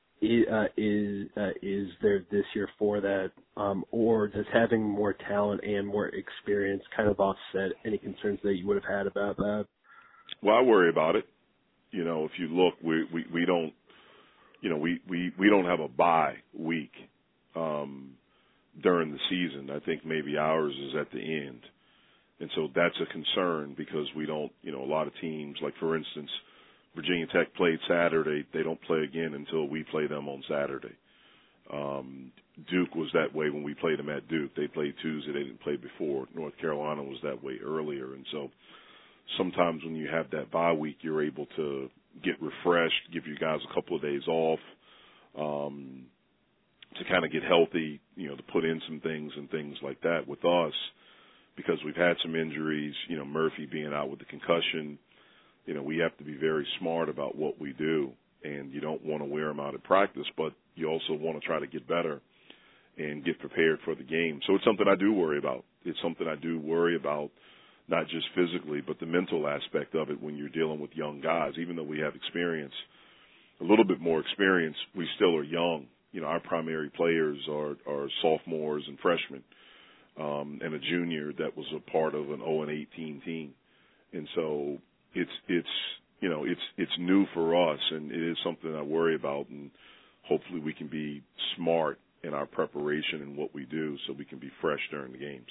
is there this year for that, or does having more talent and more experience kind of offset any concerns that you would have had about that? Well, I worry about it. If you look, we don't, we don't have a bye week during the season. I think maybe ours is at the end. And so that's a concern because we don't, a lot of teams, like for instance, Virginia Tech played Saturday. They don't play again until we play them on Saturday. Duke was that way when we played them at Duke. They played Tuesday. They didn't play before. North Carolina was that way earlier. And so sometimes when you have that bye week, you're able to get refreshed, give you guys a couple of days off, to kind of get healthy, to put in some things and things like that. With us, because we've had some injuries, Murphy being out with the concussion, we have to be very smart about what we do, and you don't want to wear them out at practice, but you also want to try to get better and get prepared for the game. So it's something I do worry about. It's something I do worry about, not just physically, but the mental aspect of it when you're dealing with young guys. Even though we have experience, a little bit more experience, we still are young. Our primary players are sophomores and freshmen, and a junior that was a part of an 0-18 team. And so it's new for us, and it is something I worry about, and hopefully we can be smart in our preparation and what we do so we can be fresh during the games.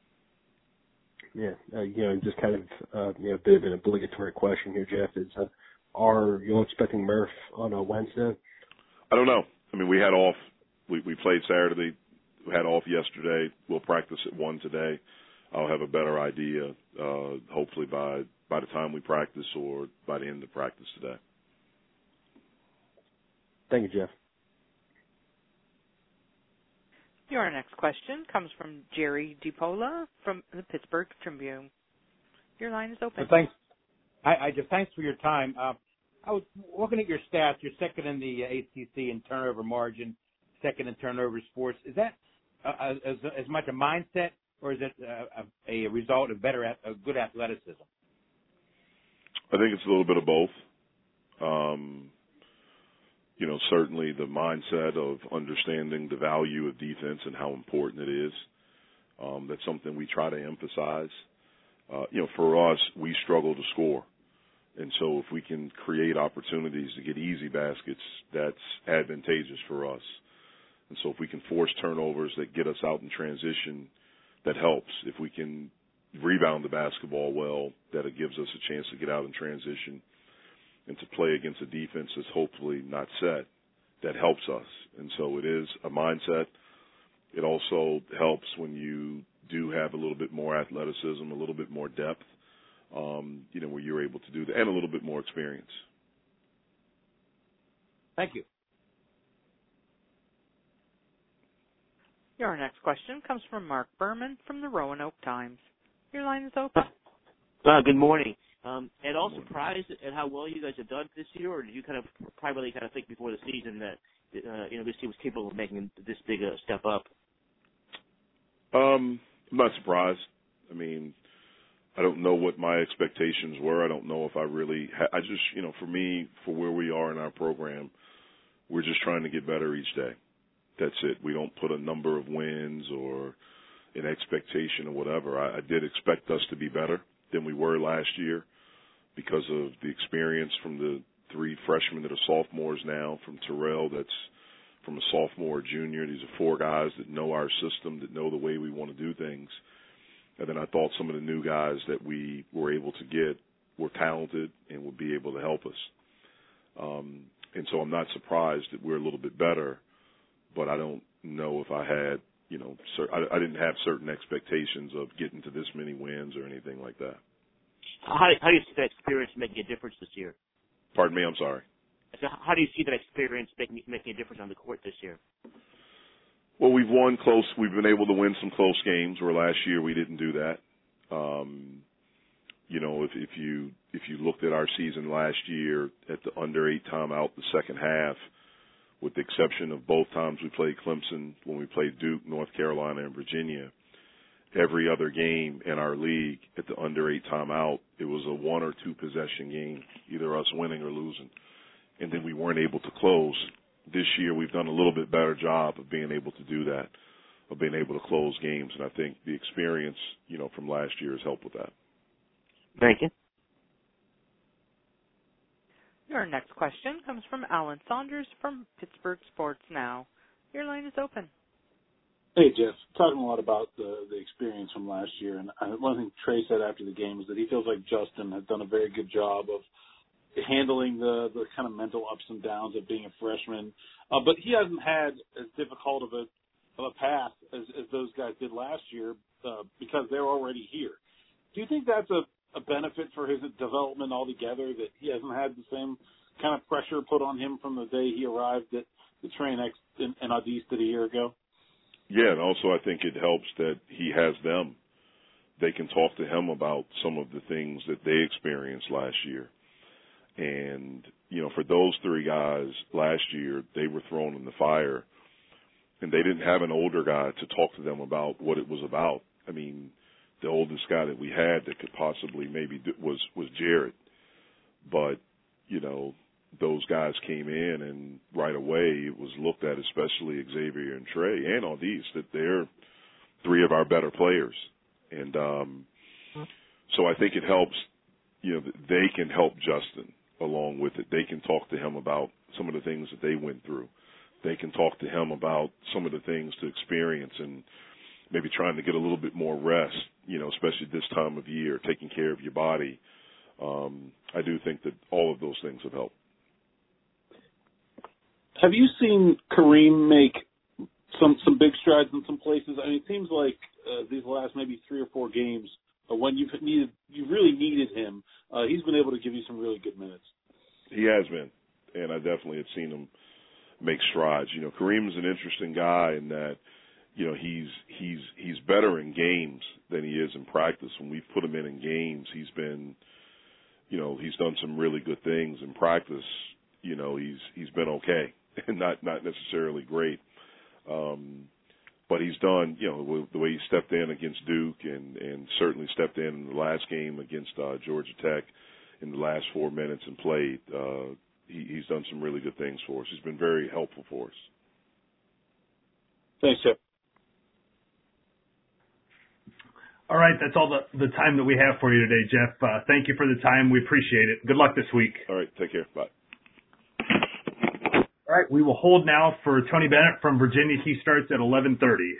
Yeah, just kind of a bit of an obligatory question here, Jeff, is are you expecting Murph on a Wednesday? I don't know. I mean, we had off. We played Saturday. We had off yesterday. We'll practice at 1 today. I'll have a better idea, hopefully by the time we practice or by the end of practice today. Thank you, Jeff. Your next question comes from Jerry DiPola from the Pittsburgh Tribune. Your line is open. Thanks. Jeff, thanks for your time. I was looking at your stats. You're second in the ACC in turnover margin, second in turnover sports. Is that as much a mindset, or is it a result of good athleticism? I think it's a little bit of both. Certainly the mindset of understanding the value of defense and how important it is. That's something we try to emphasize. For us, we struggle to score. And so if we can create opportunities to get easy baskets, that's advantageous for us. And so if we can force turnovers that get us out in transition, that helps. If we can rebound the basketball well, that it gives us a chance to get out in transition and to play against a defense that's hopefully not set, that helps us. And so it is a mindset. It also helps when you do have a little bit more athleticism, a little bit more depth, where you're able to do that, and a little bit more experience. Thank you. Your next question comes from Mark Berman from the Roanoke Times. Your line is open. Good morning. At all surprised at how well you guys have done this year, or did you privately think before the season that this team was capable of making this big a step up? I'm not surprised. I mean, I don't know what my expectations were. I don't know if I really I just, for me, for where we are in our program, we're just trying to get better each day. That's it. We don't put a number of wins or an expectation or whatever. I did expect us to be better than we were last year because of the experience from the 3 freshmen that are sophomores now, from Terrell, that's from a sophomore, junior. These are 4 guys that know our system, that know the way we want to do things. And then I thought some of the new guys that we were able to get were talented and would be able to help us. And so I'm not surprised that we're a little bit better, but I don't know if I had, I didn't have certain expectations of getting to this many wins or anything like that. How do you see that experience making a difference this year? Pardon me, I'm sorry. So how do you see that experience making a difference on the court this year? Well, we've won close. We've been able to win some close games where last year we didn't do that. If you looked at our season last year at the under 8 timeout, the second half, with the exception of both times we played Clemson, when we played Duke, North Carolina, and Virginia, every other game in our league at the under 8 timeout, it was a 1 or 2 possession game, either us winning or losing. And then we weren't able to close. This year we've done a little bit better job of being able to do that, of being able to close games. And I think the experience, from last year has helped with that. Thank you. Your next question comes from Alan Saunders from Pittsburgh Sports Now. Your line is open. Hey, Jeff. Talking a lot about the experience from last year, and one thing Trey said after the game was that he feels like Justin has done a very good job of handling the kind of mental ups and downs of being a freshman, but he hasn't had as difficult of a path as those guys did last year because they're already here. Do you think that's a benefit for his development altogether, that he hasn't had the same kind of pressure put on him from the day he arrived at the Train X in Addis a year ago? Yeah, and also I think it helps that he has them. They can talk to him about some of the things that they experienced last year. And, for those 3 guys last year, they were thrown in the fire, and they didn't have an older guy to talk to them about what it was about. I mean, the oldest guy that we had that could possibly maybe was Jared. But, those guys came in, and right away it was looked at, especially Xavier and Trey and Addis, that they're 3 of our better players. And so I think it helps, they can help Justin along with it. They can talk to him about some of the things that they went through. They can talk to him about some of the things to experience and maybe trying to get a little bit more rest, especially this time of year, taking care of your body. I do think that all of those things have helped. Have you seen Kareem make some big strides in some places? I mean, it seems like these last maybe 3 or 4 games, when you really needed him, he's been able to give you some really good minutes. He has been, and I definitely have seen him make strides. Kareem is an interesting guy in that, he's better in games than he is in practice. When we've put him in games, he's been, he's done some really good things in practice. He's been okay, and not necessarily great. But he's done, the way he stepped in against Duke and certainly stepped in the last game against Georgia Tech in the last 4 minutes and played. He's done some really good things for us. He's been very helpful for us. Thanks, Jeff. All right, that's all the time that we have for you today, Jeff. Thank you for the time. We appreciate it. Good luck this week. All right, take care. Bye. All right, we will hold now for Tony Bennett from Virginia. He starts at 11:30.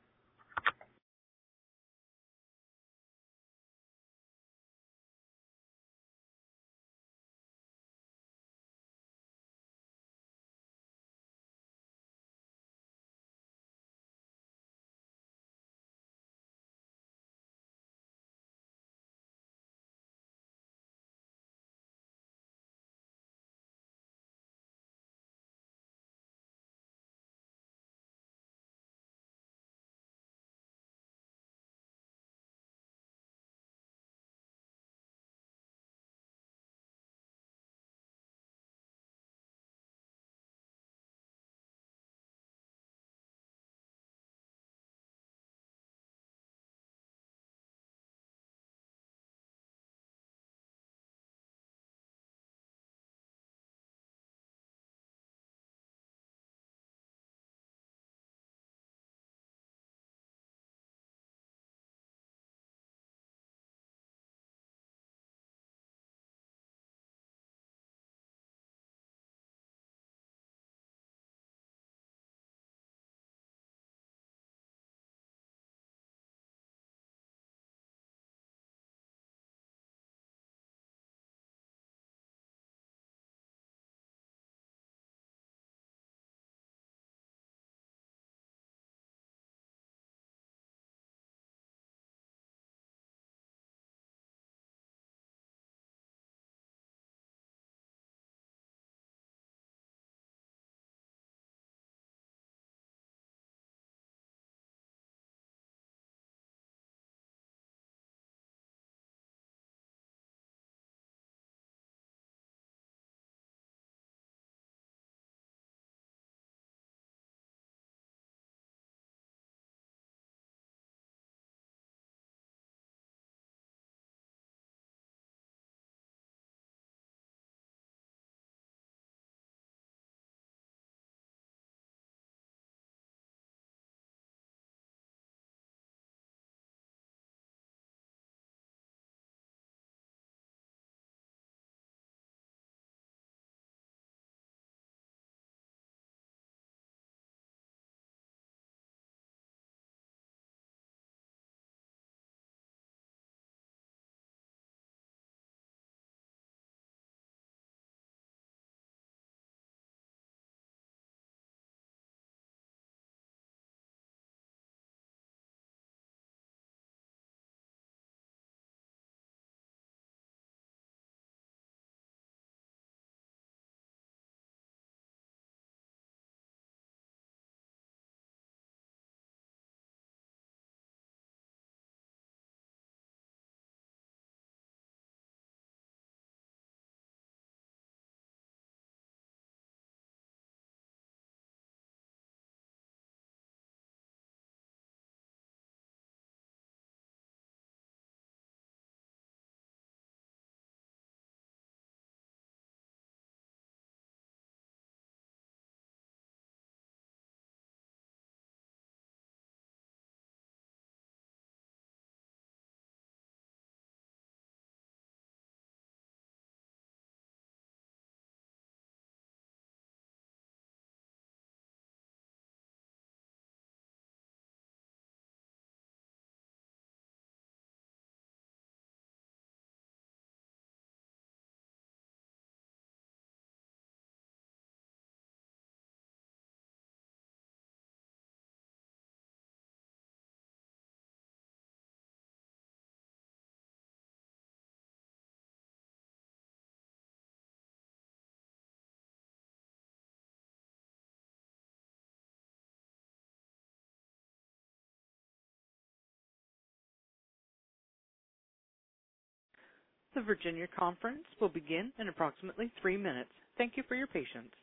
The Virginia conference will begin in approximately 3 minutes. Thank you for your patience.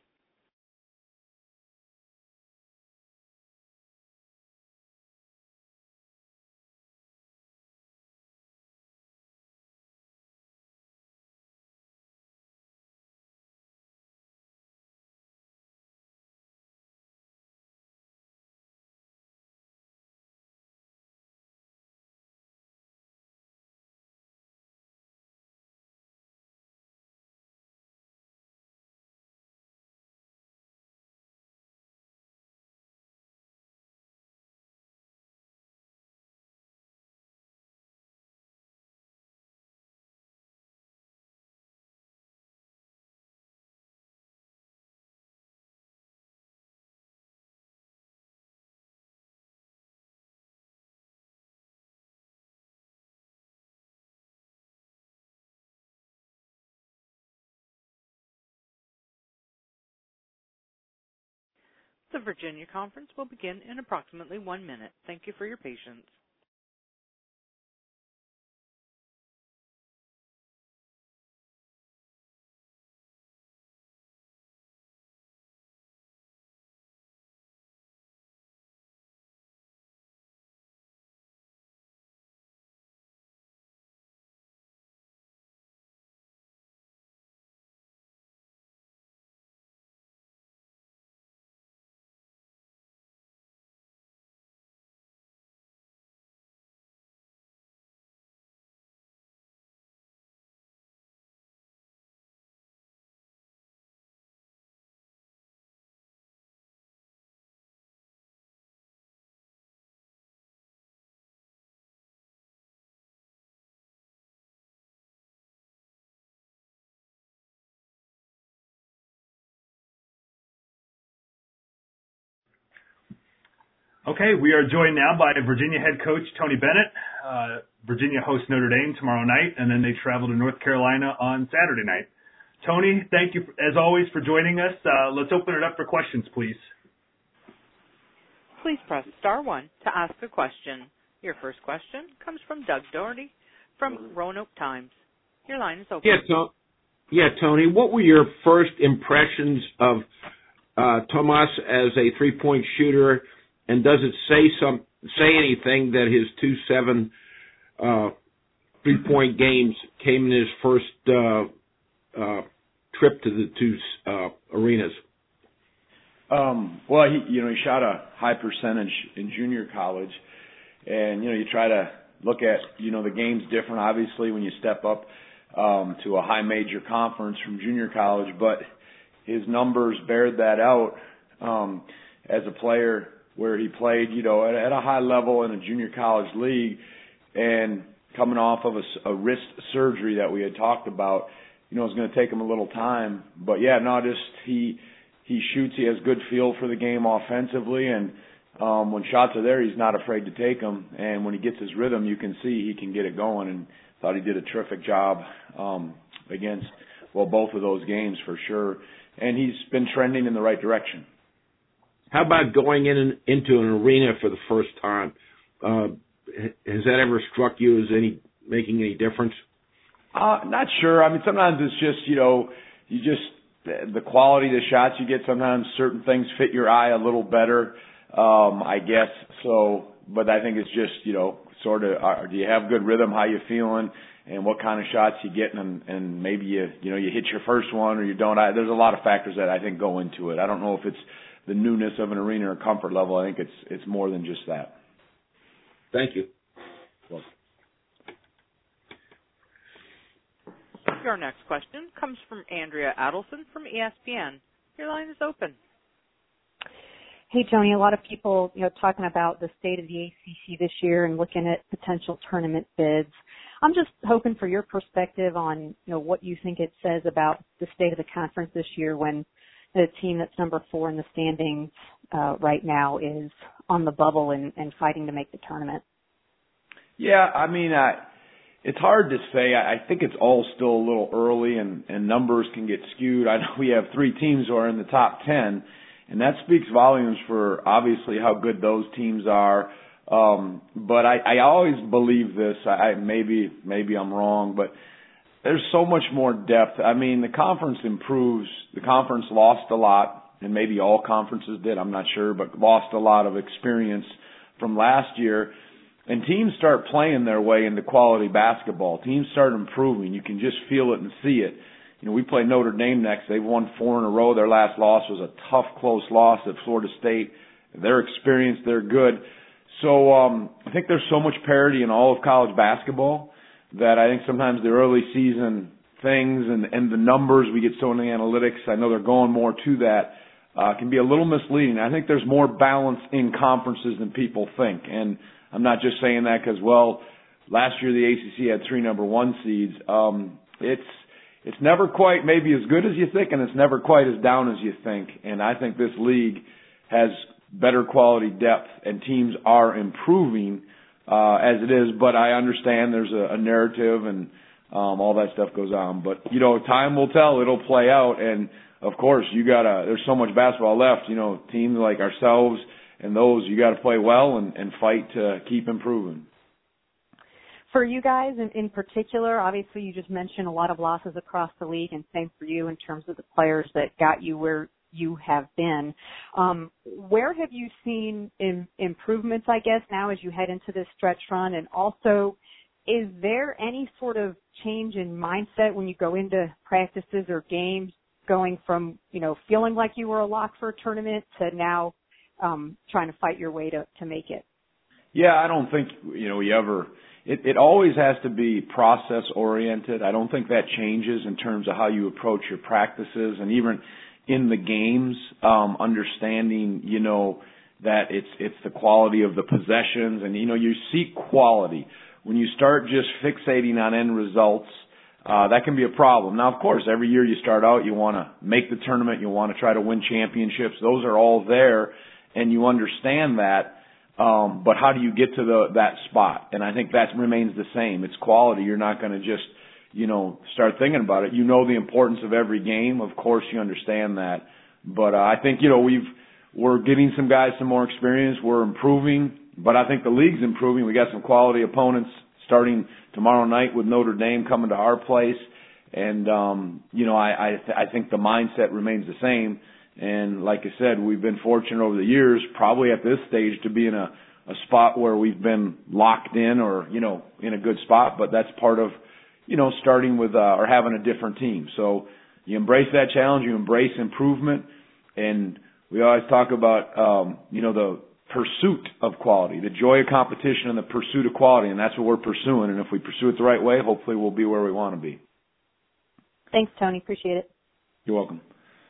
The Virginia conference will begin in approximately 1 minute. Thank you for your patience. Okay, we are joined now by Virginia head coach Tony Bennett. Virginia hosts Notre Dame tomorrow night, and then they travel to North Carolina on Saturday night. Tony, thank you, as always, for joining us. Let's open it up for questions, please. Please press star 1 to ask a question. Your first question comes from Doug Doherty from Roanoke Times. Your line is open. Tony, what were your first impressions of Tomas as a three-point shooter? And does it say anything that his 2-7 three-point games came in his first trip to the two arenas? Well, he shot a high percentage in junior college, and you try to look at the games different. Obviously, when you step up to a high major conference from junior college, but his numbers bared that out as a player, where he played, at a high level in a junior college league, and coming off of a wrist surgery that we had talked about, it's going to take him a little time. But he shoots. He has good feel for the game offensively, and when shots are there, he's not afraid to take them. And when he gets his rhythm, you can see he can get it going. And thought he did a terrific job against both of those games for sure. And he's been trending in the right direction. How about going into an arena for the first time? Has that ever struck you as making any difference? Not sure. I mean, sometimes it's just, the quality of the shots you get, sometimes certain things fit your eye a little better, I guess. So, but I think it's just, sort of, do you have good rhythm? How you feeling? And what kind of shots you get? And maybe you hit your first one or you don't. There's a lot of factors that I think go into it. I don't know if it's the newness of an arena or comfort level. I think it's more than just that. Thank you. Well, Your next question comes from Andrea Adelson from ESPN. Your line is open. Hey, Tony, a lot of people, talking about the state of the ACC this year and looking at potential tournament bids. I'm just hoping for your perspective on, what you think it says about the state of the conference this year when the team that's number 4 in the standings right now is on the bubble and fighting to make the tournament. Yeah, I mean, it's hard to say. I think it's all still a little early, and numbers can get skewed. I know we have 3 teams who are in the top 10, and that speaks volumes for obviously how good those teams are. But I always believe this. Maybe I'm wrong, but there's so much more depth. I mean, the conference improves. The conference lost a lot, and maybe all conferences did, I'm not sure, but lost a lot of experience from last year. And teams start playing their way into quality basketball. Teams start improving. You can just feel it and see it. We play Notre Dame next. They've won 4 in a row. Their last loss was a tough, close loss at Florida State. They're experienced. They're good. So I think there's so much parity in all of college basketball that I think sometimes the early season things and the numbers, we get so in the analytics, I know they're going more to that, can be a little misleading. I think there's more balance in conferences than people think. And I'm not just saying that because, last year the ACC had 3 number 1 seeds. It's never quite maybe as good as you think, and it's never quite as down as you think. And I think this league has better quality depth, and teams are improving as it is. But I understand there's a narrative, and all that stuff goes on. But, time will tell. It'll play out. And, of course, there's so much basketball left. Teams like ourselves and those, you got to play well and fight to keep improving. For you guys in particular, obviously you just mentioned a lot of losses across the league, and same for you in terms of the players that got you where you have been. Where have you seen improvements, I guess, now as you head into this stretch run? And also, is there any sort of change in mindset when you go into practices or games, going from, feeling like you were a lock for a tournament to now trying to fight your way to make it? Yeah, I don't think, we ever – it always has to be process oriented. I don't think that changes in terms of how you approach your practices, and even in the games, understanding, that it's the quality of the possessions, and, you seek quality. When you start just fixating on end results, that can be a problem. Now, of course, every year you start out, you want to make the tournament, you want to try to win championships. Those are all there, and you understand that. But how do you get to that spot? And I think that remains the same. It's quality. You're not going to just, start thinking about it. The importance of every game. Of course, you understand that. But I think, we're getting some guys some more experience. We're improving. But I think the league's improving. We got some quality opponents starting tomorrow night with Notre Dame coming to our place. And, I think the mindset remains the same. And like I said, we've been fortunate over the years, probably at this stage, to be in a spot where we've been locked in or, in a good spot. But that's part of, starting with or having a different team. So you embrace that challenge, you embrace improvement. And we always talk about, the pursuit of quality, the joy of competition and the pursuit of quality. And that's what we're pursuing. And if we pursue it the right way, hopefully we'll be where we want to be. Thanks, Tony. Appreciate it. You're welcome.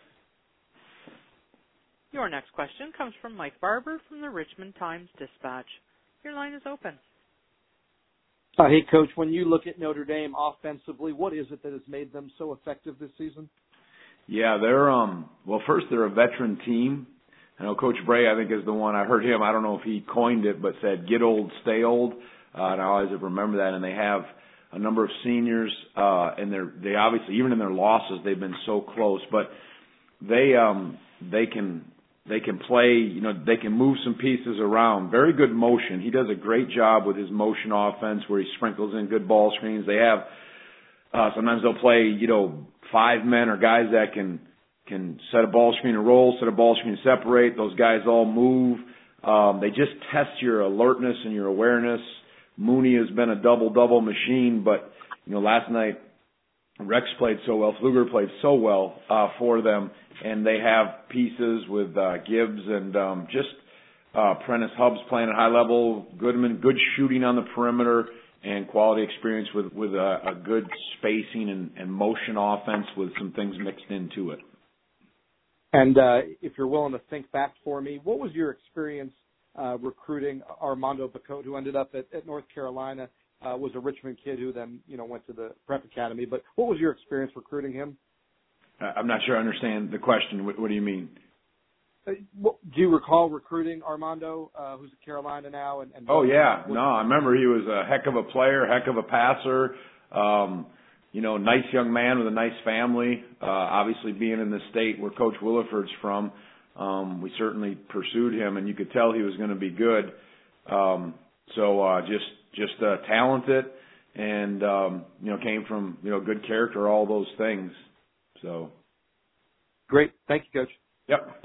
Your next question comes from Mike Barber from the Richmond Times-Dispatch. Your line is open. Hey, Coach, when you look at Notre Dame offensively, what is it that has made them so effective this season? Yeah, they're first they're a veteran team. I know Coach Bray, I think, is the one. I heard him. I don't know if he coined it, but said "get old, stay old." And I always remember that. And they have a number of seniors, and they obviously, even in their losses, they've been so close. But they can play, they can move some pieces around. Very good motion. He does a great job with his motion offense where he sprinkles in good ball screens. They have, sometimes they'll play, 5 men or guys that can set a ball screen and roll, set a ball screen and separate. Those guys all move. They just test your alertness and your awareness. Mooney has been a double-double machine, but, last night Rex played so well. Pfluger played so well for them. And they have pieces with Gibbs and Prentice Hubbs playing at high level, Goodman, good shooting on the perimeter, and quality experience with a good spacing and motion offense with some things mixed into it. And if you're willing to think back for me, what was your experience recruiting Armando Bacot, who ended up at North Carolina, was a Richmond kid who then went to the prep academy. But what was your experience recruiting him? I'm not sure I understand the question. What do you mean? Do you recall recruiting Armando, who's at Carolina now? Oh, yeah. No, I remember he was a heck of a player, heck of a passer. Nice young man with a nice family. Obviously, being in the state where Coach Williford's from, we certainly pursued him, and you could tell he was going to be good. Just talented, and came from good character, all those things. So great, thank you, Coach. Yep.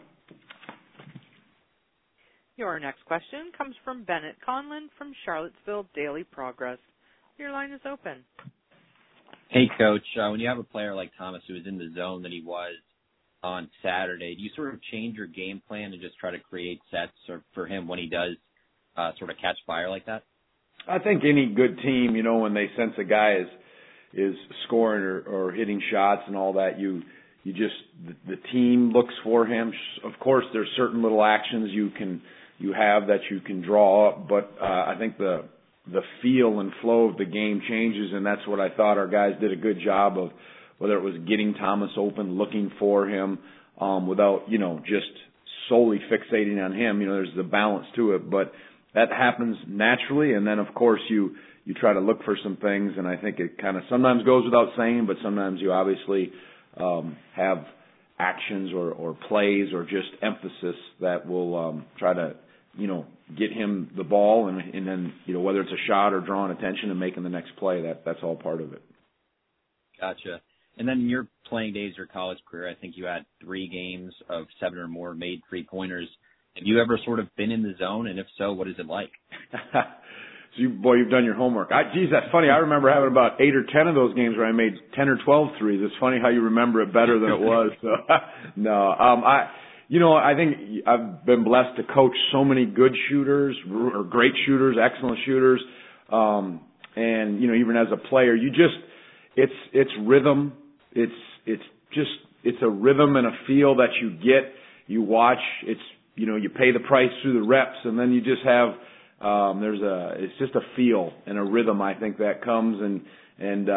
Your next question comes from Bennett Conlon from Charlottesville Daily Progress. Your line is open. Hey, Coach. When you have a player like Thomas who is in the zone that he was on Saturday, do you sort of change your game plan to just try to create sets for him when he does sort of catch fire like that? I think any good team, when they sense a guy is scoring or hitting shots and all that, the team looks for him. Of course, there's certain little actions you have that you can draw up, but I think the feel and flow of the game changes, and that's what I thought our guys did a good job of, whether it was getting Thomas open, looking for him, without, just solely fixating on him. There's the balance to it, but that happens naturally, and then of course you you try to look for some things, and I think it kind of sometimes goes without saying, but sometimes you obviously have actions or plays or just emphasis that will try to, get him the ball, and then, whether it's a shot or drawing attention and making the next play, that's all part of it. Gotcha. And then in your playing days, your college career, I think you had 3 games of 7 or more made 3-pointers. Have you ever sort of been in the zone? And if so, what is it like? So you've done your homework. Geez, that's funny. I remember having about 8 or 10 of those games where I made 10 or 12 threes. It's funny how you remember it better than it was. So, no, I think I've been blessed to coach so many good shooters, or great shooters, excellent shooters. And, even as a player, it's rhythm. It's a rhythm and a feel that you get, you watch. You pay the price through the reps, and then you just have, it's just a feel and a rhythm, I think, that comes, and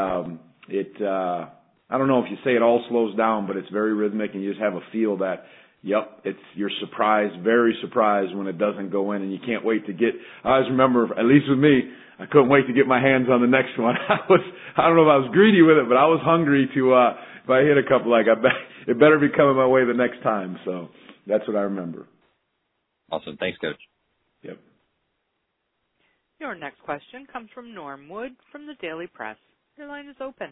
I don't know if you say it all slows down, but it's very rhythmic, and you just have a feel that, you're surprised, very surprised when it doesn't go in, and you can't wait to I always remember, at least with me, I couldn't wait to get my hands on the next one. I don't know if I was greedy with it, but I was hungry to, if I hit a couple, it better be coming my way the next time, so that's what I remember. Awesome. Thanks, Coach. Yep. Your next question comes from Norm Wood from the Daily Press. Your line is open.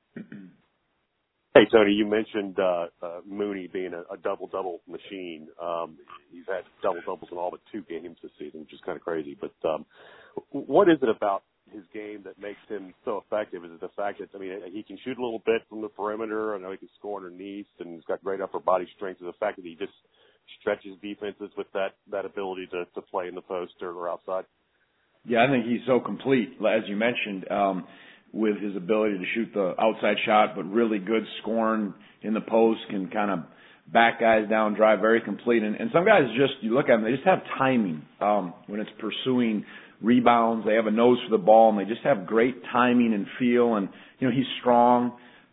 Hey, Tony, you mentioned Mooney being a double-double machine. He's had double-doubles in all but 2 games this season, which is kind of crazy. But what is it about his game that makes him so effective? Is it the fact that, he can shoot a little bit from the perimeter. I know he can score underneath, and he's got great upper body strength. Is it the fact that he just stretches defenses with that ability to play in the post or outside? Yeah, I think he's so complete, as you mentioned, with his ability to shoot the outside shot, but really good scoring in the post, can kind of back guys down, drive, very complete. And some guys you look at them, they just have timing when it's pursuing rebounds. They have a nose for the ball, and they just have great timing and feel. And, he's strong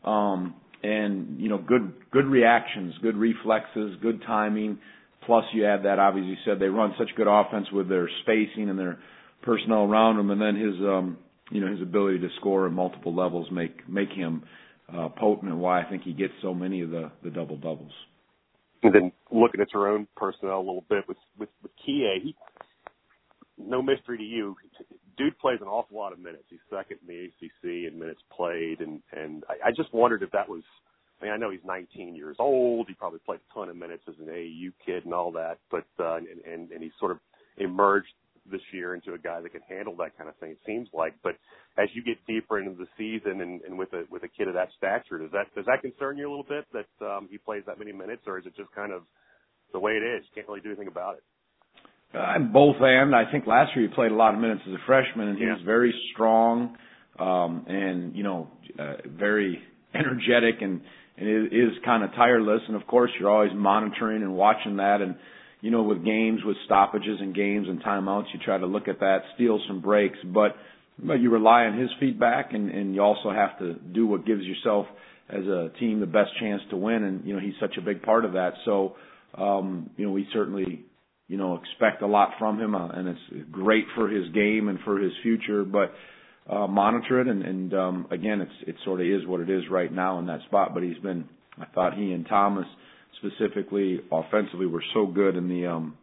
and, good reactions, good reflexes, good timing. Plus you add that, obviously you said they run such good offense with their spacing and their personnel around him, and then his ability to score at multiple levels make him potent, and why I think he gets so many of the double doubles. And then looking at your own personnel a little bit with Kie, no mystery to you, dude plays an awful lot of minutes. He's second in the ACC in minutes played, and I just wondered if that was. I know he's 19 years old. He probably played a ton of minutes as an AAU kid and all that, but and he's sort of emerged this year into a guy that can handle that kind of thing, it seems like. But as you get deeper into the season and with a kid of that stature, does that concern you a little bit that he plays that many minutes, or is it just kind of the way it is? You can't really do anything about it. Both, and I think last year he played a lot of minutes as a freshman, and he was very strong and very energetic and is kind of tireless. And of course, you're always monitoring and watching that. And with games, with stoppages and games and timeouts, you try to look at that, steal some breaks, but you rely on his feedback, and you also have to do what gives yourself as a team the best chance to win. And he's such a big part of that. So we certainly expect a lot from him, and it's great for his game and for his future. But monitor it, and again, it sort of is what it is right now in that spot. But I thought he and Thomas specifically offensively were so good in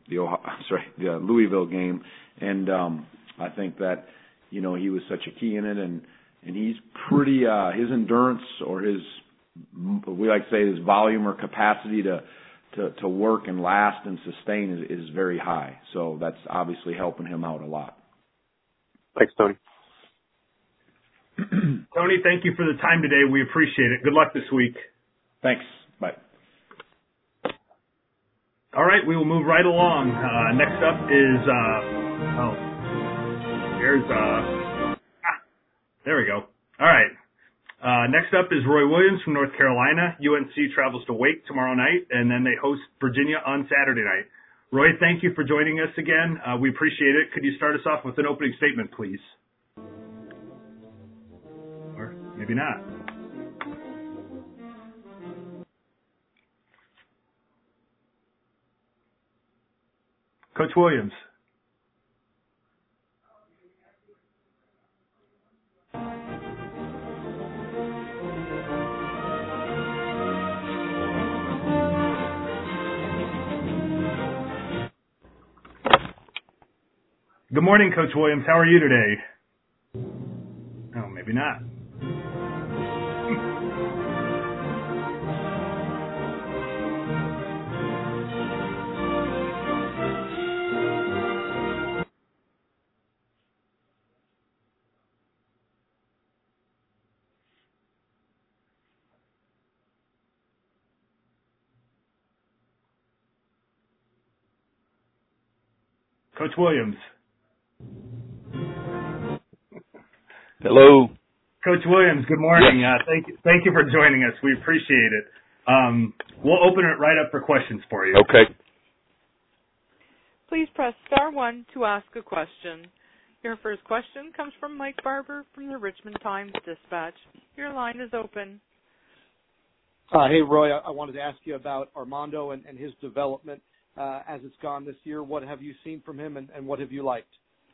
the Louisville game, and I think that he was such a key in it, and he's pretty his endurance, or we like to say his volume or capacity to work and last and sustain is very high. So that's obviously helping him out a lot. Thanks, Tony. Tony, thank you for the time today. We appreciate it. Good luck this week. Thanks. Bye. All right, we will move right along. Next up is, there we go. All right. Next up is Roy Williams from North Carolina. UNC travels to Wake tomorrow night, and then they host Virginia on Saturday night. Roy, thank you for joining us again. We appreciate it. Could you start us off with an opening statement, please? Or maybe not. Coach Williams. Good morning, Coach Williams. How are you today? Oh, maybe not. Coach Williams. Hello. Coach Williams, good morning. Thank you for joining us. We appreciate it. We'll open it right up for questions for you. Okay. Please press star 1 to ask a question. Your first question comes from Mike Barber from the Richmond Times-Dispatch. Your line is open. Hey, Roy, I wanted to ask you about Armando and his development as it's gone this year. What have you seen from him, and what have you liked?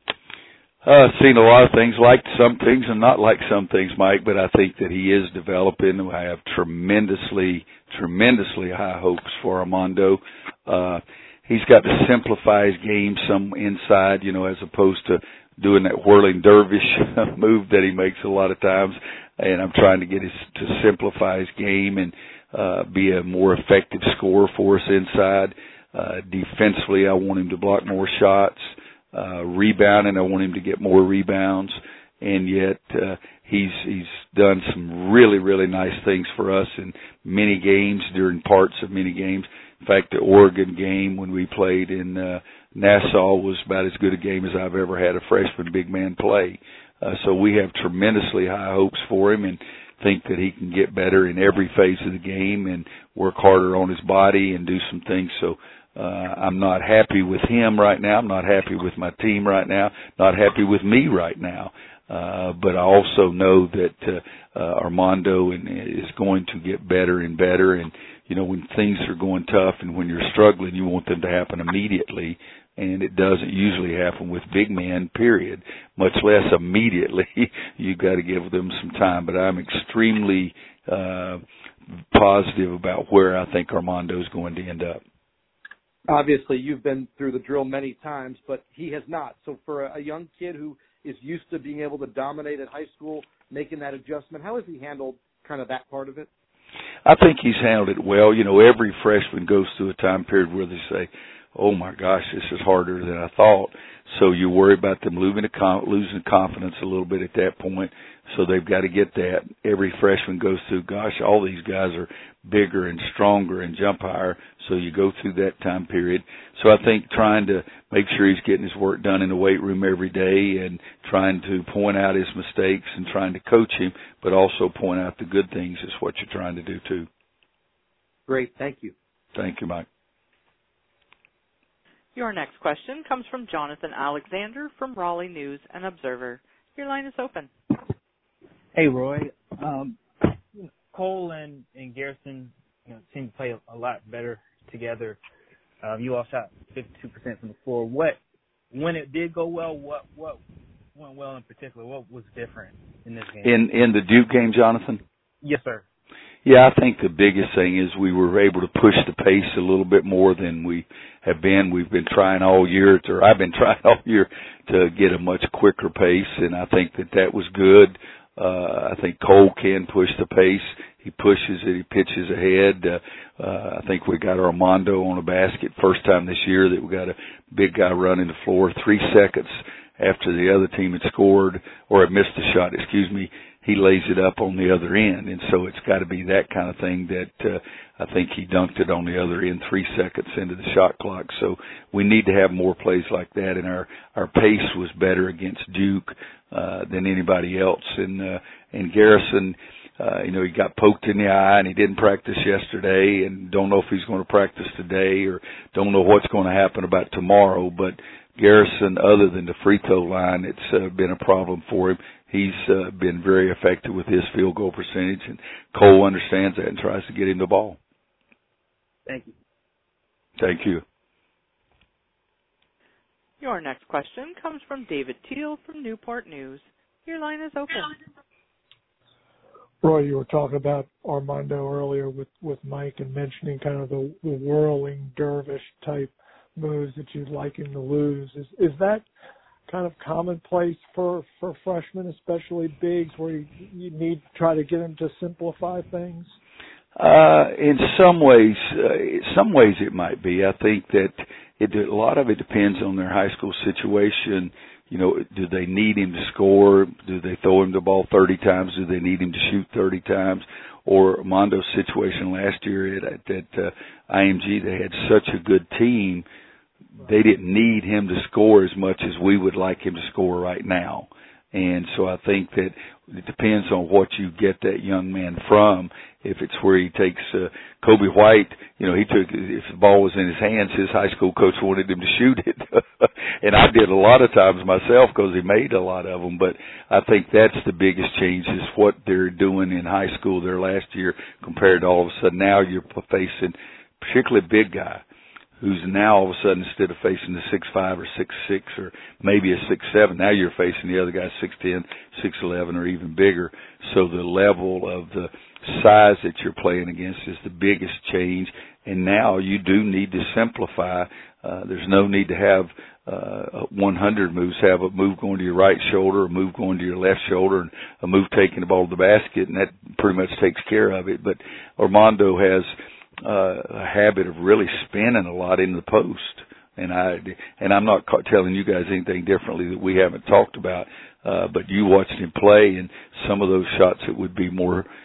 Seen a lot of things, liked some things and not liked some things, Mike, but I think that he is developing. I have tremendously high hopes for Armando. He's got to simplify his game some inside, as opposed to doing that whirling dervish move that he makes a lot of times. And I'm trying to get to simplify his game and be a more effective scorer for us inside. Defensively, I want him to block more shots. Rebounding, I want him to get more rebounds. And yet he's done some really nice things for us in many games, during parts of many games. In fact, the Oregon game when we played in Nassau was about as good a game as I've ever had a freshman big man play. So we have tremendously high hopes for him and think that he can get better in every phase of the game and work harder on his body and do some things. So I'm not happy with him right now. I'm not happy with my team right now. Not happy with me right now. But I also know that Armando is going to get better and better. And, when things are going tough and when you're struggling, you want them to happen immediately. And it doesn't usually happen with big men, period, much less immediately. You've got to give them some time. But I'm extremely positive about where I think Armando is going to end up. Obviously, you've been through the drill many times, but he has not. So for a young kid who is used to being able to dominate at high school, making that adjustment, how has he handled kind of that part of it? I think he's handled it well. Every freshman goes through a time period where they say, oh, my gosh, this is harder than I thought. So you worry about them losing confidence a little bit at that point. So they've got to get that. Every freshman goes through, gosh, all these guys are bigger and stronger and jump higher. So you go through that time period. So I think trying to make sure he's getting his work done in the weight room every day and trying to point out his mistakes and trying to coach him, but also point out the good things is what you're trying to do too. Great. Thank you. Thank you, Mike. Your next question comes from Jonathan Alexander from Raleigh News and Observer. Your line is open. Hey, Roy. Cole and Garrison seem to play a lot better together. You all shot 52% from the floor. When it did go well, what went well in particular? What was different in this game? In the Duke game, Jonathan? Yes, sir. Yeah, I think the biggest thing is we were able to push the pace a little bit more than we have been. We've been trying all year, or I've been trying all year to get a much quicker pace, and I think that was good. I think Cole can push the pace. He pushes it. He pitches ahead. I think we got Armando on a basket first time this year that we got a big guy running the floor 3 seconds after the other team had scored or had missed a shot, he lays it up on the other end. And so it's got to be that kind of thing that I think he dunked it on the other end 3 seconds into the shot clock. So we need to have more plays like that. And our pace was better against Duke than anybody else. And Garrison, he got poked in the eye and he didn't practice yesterday and don't know if he's going to practice today or don't know what's going to happen about tomorrow. But Garrison, other than the free throw line, it's been a problem for him. He's been very effective with his field goal percentage, and Cole understands that and tries to get him the ball. Thank you. Thank you. Your next question comes from David Teal from Newport News. Your line is open. Roy, you were talking about Armando earlier with Mike and mentioning kind of the whirling dervish type moves that you'd like him to lose. Is that kind of commonplace for freshmen, especially bigs, where you need to try to get them to simplify things? In some ways it might be. I think that a lot of it depends on their high school situation. You know, do they need him to score? Do they throw him the ball 30 times? Do they need him to shoot 30 times? Or Armando's situation last year at IMG, they had such a good team, they didn't need him to score as much as we would like him to score right now. And so I think that it depends on what you get that young man from. If it's where he takes Kobe White, you know, if the ball was in his hands, his high school coach wanted him to shoot it. And I did a lot of times myself because he made a lot of them. But I think that's the biggest change is what they're doing in high school their last year compared to all of a sudden now you're facing particularly a big guy who's now all of a sudden instead of facing the 6'5" or 6'6" or maybe a 6'7", now you're facing the other guy 6'10", 6'11", or even bigger. So the level of the size that you're playing against is the biggest change. And now you do need to simplify. There's no need to have 100 moves. Have a move going to your right shoulder, a move going to your left shoulder, and a move taking the ball to the basket, and that pretty much takes care of it. But Armando has a habit of really spinning a lot in the post, and I'm not telling you guys anything differently that we haven't talked about, but you watched him play, and some of those shots it would be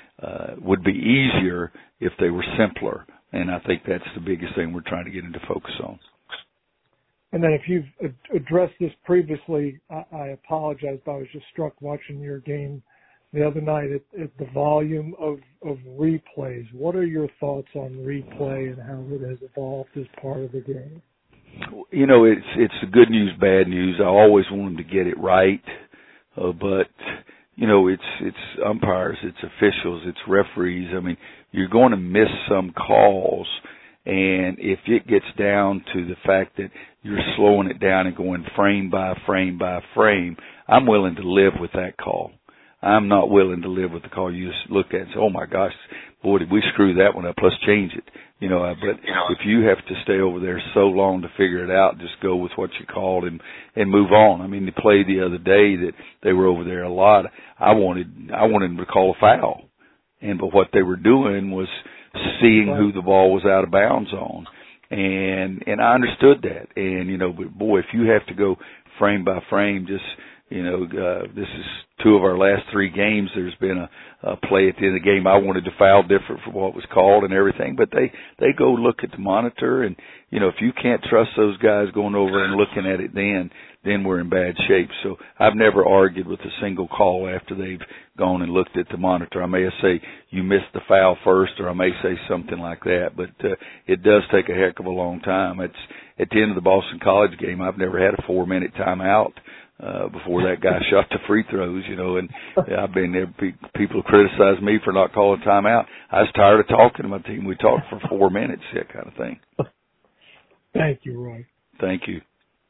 easier if they were simpler, and I think that's the biggest thing we're trying to get him to focus on. And then if you've addressed this previously, I apologize, but I was just struck watching your game the other night at the volume of replays. What are your thoughts on replay and how it has evolved as part of the game? You know, it's the good news, bad news. I always want them to get it right, but you know, it's umpires, it's officials, it's referees. I mean, you're going to miss some calls, and if it gets down to the fact that you're slowing it down and going frame by frame by frame, I'm willing to live with that call. I'm not willing to live with the call you just look at and say, oh my gosh, boy, did we screw that one up, let's change it. You know, but if you have to stay over there so long to figure it out, just go with what you called and move on. I mean, the play the other day that they were over there a lot, I wanted them to call a foul. But what they were doing was seeing who the ball was out of bounds on. And I understood that. And, you know, but boy, if you have to go frame by frame, just, you know, this is 2 of our last 3 games. There's been a play at the end of the game. I wanted to foul different from what was called and everything, but they go look at the monitor, and you know, if you can't trust those guys going over and looking at it, then we're in bad shape. So I've never argued with a single call after they've gone and looked at the monitor. I may say you missed the foul first, or I may say something like that, but it does take a heck of a long time. It's at the end of the Boston College game. I've never had a 4-minute timeout before that guy shot the free throws, you know, and I've been there. People criticize me for not calling timeout. I was tired of talking to my team. We talked for 4 minutes, that kind of thing. Thank you, Roy. Thank you.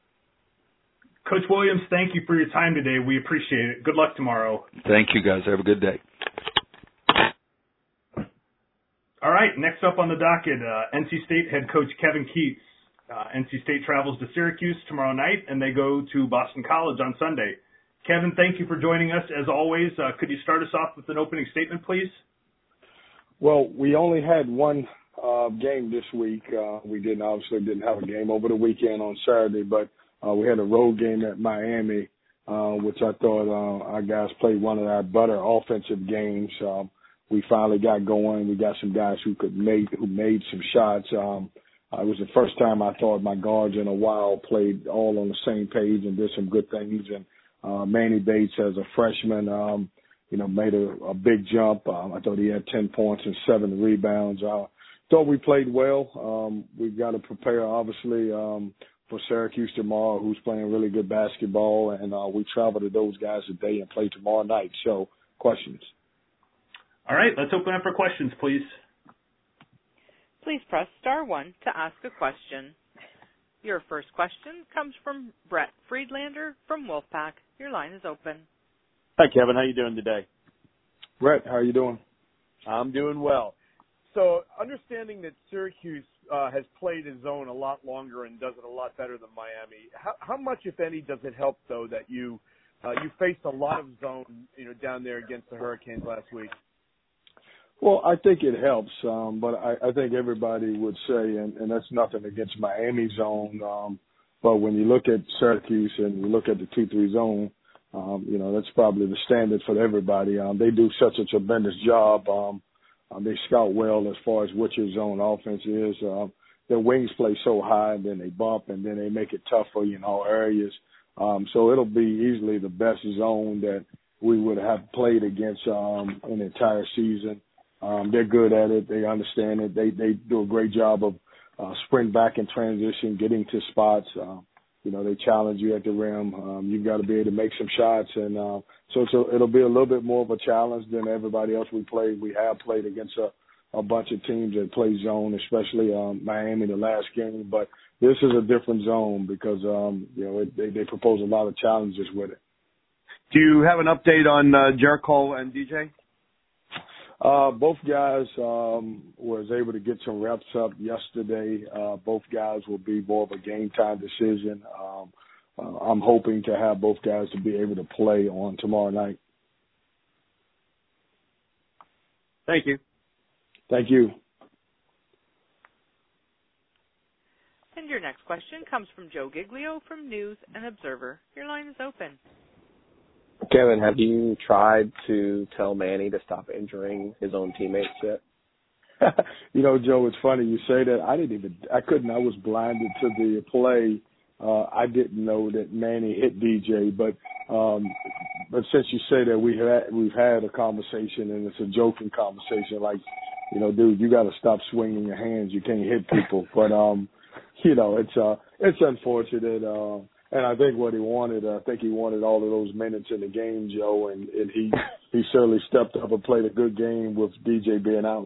Coach Williams, thank you for your time today. We appreciate it. Good luck tomorrow. Thank you, guys. Have a good day. All right, next up on the docket, NC State head coach Kevin Keatts. NC State travels to Syracuse tomorrow night, and they go to Boston College on Sunday. Kevin, thank you for joining us. As always, could you start us off with an opening statement, please? Well, we only had one game this week. We obviously didn't have a game over the weekend on Saturday, but we had a road game at Miami, which I thought our guys played one of our better offensive games. We finally got going. We got some guys who made some shots. It was the first time I thought my guards in a while played all on the same page and did some good things. And Manny Bates, as a freshman, made a big jump. I thought he had 10 points and 7 rebounds. Thought we played well. We've got to prepare, obviously, for Syracuse tomorrow, who's playing really good basketball. And we travel to those guys today and play tomorrow night. So, questions? All right, let's open up for questions, please. Please press star 1 to ask a question. Your first question comes from Brett Friedlander from Wolfpack. Your line is open. Hi, Kevin. How you doing today? Brett, how are you doing? I'm doing well. So understanding that Syracuse has played his zone a lot longer and does it a lot better than Miami, how much, if any, does it help though that you faced a lot of zone, down there against the Hurricanes last week? Well, I think it helps, but I think everybody would say, and that's nothing against Miami zone, but when you look at Syracuse and you look at the 2-3 zone, that's probably the standard for everybody. They do such a tremendous job. They scout well as far as what your zone offense is. Their wings play so high, and then they bump, and then they make it tough for you in all areas. So it'll be easily the best zone that we would have played against an entire season. They're good at it. They understand it. They do a great job of sprint back in transition, getting to spots. They challenge you at the rim. You've got to be able to make some shots. And so it'll be a little bit more of a challenge than everybody else we played. We have played against a bunch of teams that play zone, especially Miami the last game. But this is a different zone because, they propose a lot of challenges with it. Do you have an update on Jericho and DJ? Both guys was able to get some reps up yesterday. Both guys will be more of a game time decision. I'm hoping to have both guys to be able to play on tomorrow night. Thank you. Thank you. And your next question comes from Joe Giglio from News and Observer. Your line is open. Kevin, have you tried to tell Manny to stop injuring his own teammates yet? Joe, it's funny you say that. I couldn't. I was blinded to the play. I didn't know that Manny hit DJ, but since you say that we've had a conversation and it's a joking conversation, like, dude, you got to stop swinging your hands. You can't hit people. But it's unfortunate. And I think what he wanted, he wanted all of those minutes in the game, Joe, and he certainly stepped up and played a good game with DJ being out.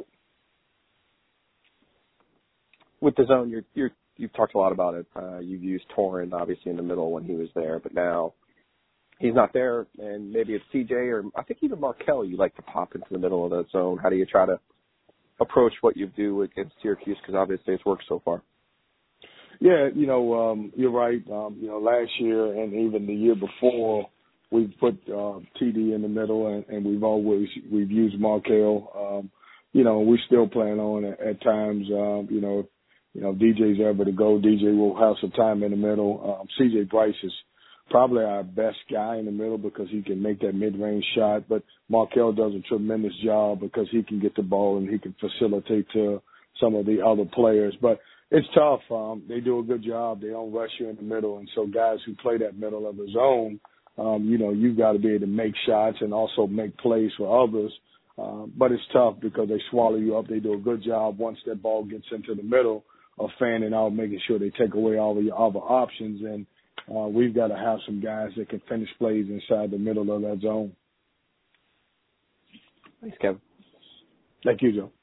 With the zone, you've talked a lot about it. You've used Torrent, obviously, in the middle when he was there, but now he's not there, and maybe it's CJ or I think even Markelle you like to pop into the middle of that zone. How do you try to approach what you do against Syracuse? Because obviously it's worked so far. Yeah, you're right. Last year and even the year before, we've put TD in the middle, and we've used Markelle. We still plan on at times. If DJ's ever to go, DJ will have some time in the middle. CJ Bryce is probably our best guy in the middle because he can make that mid-range shot. But Markelle does a tremendous job because he can get the ball and he can facilitate to some of the other players. But it's tough. They do a good job. They don't rush you in the middle. And so guys who play that middle of the zone, you've got to be able to make shots and also make plays for others. But it's tough because they swallow you up. They do a good job once that ball gets into the middle of fanning out, making sure they take away all of your other options. And we've got to have some guys that can finish plays inside the middle of that zone. Thanks, Kevin. Thank you, Joe.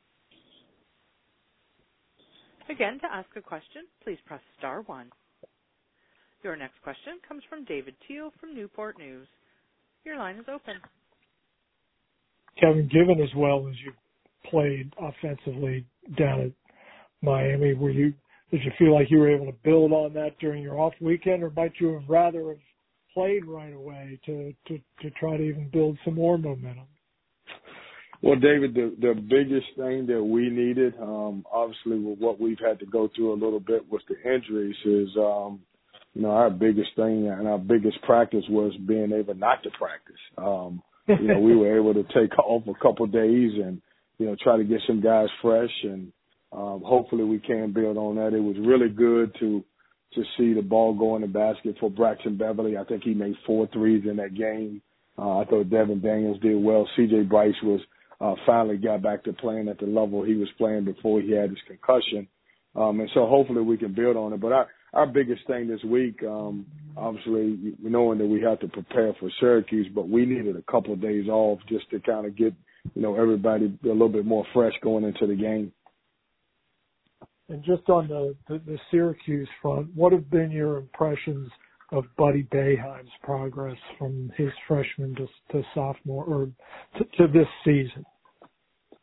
Again, to ask a question, please press star 1. Your next question comes from David Teal from Newport News. Your line is open. Kevin, given as well as you played offensively down at Miami, did you feel like you were able to build on that during your off weekend, or might you have rather have played right away to try to even build some more momentum? Well, David, the biggest thing that we needed, obviously with what we've had to go through a little bit with the injuries is, our biggest thing and our biggest practice was being able not to practice. We were able to take off a couple of days and, try to get some guys fresh, and hopefully we can build on that. It was really good to see the ball go in the basket for Braxton Beverly. I think he made 4 threes in that game. I thought Devin Daniels did well. CJ Bryce finally got back to playing at the level he was playing before he had his concussion. And so hopefully we can build on it. But our biggest thing this week, obviously, knowing that we have to prepare for Syracuse, but we needed a couple of days off just to kind of get, everybody a little bit more fresh going into the game. And just on the Syracuse front, what have been your impressions of Buddy Boeheim's progress from his freshman to sophomore or to this season?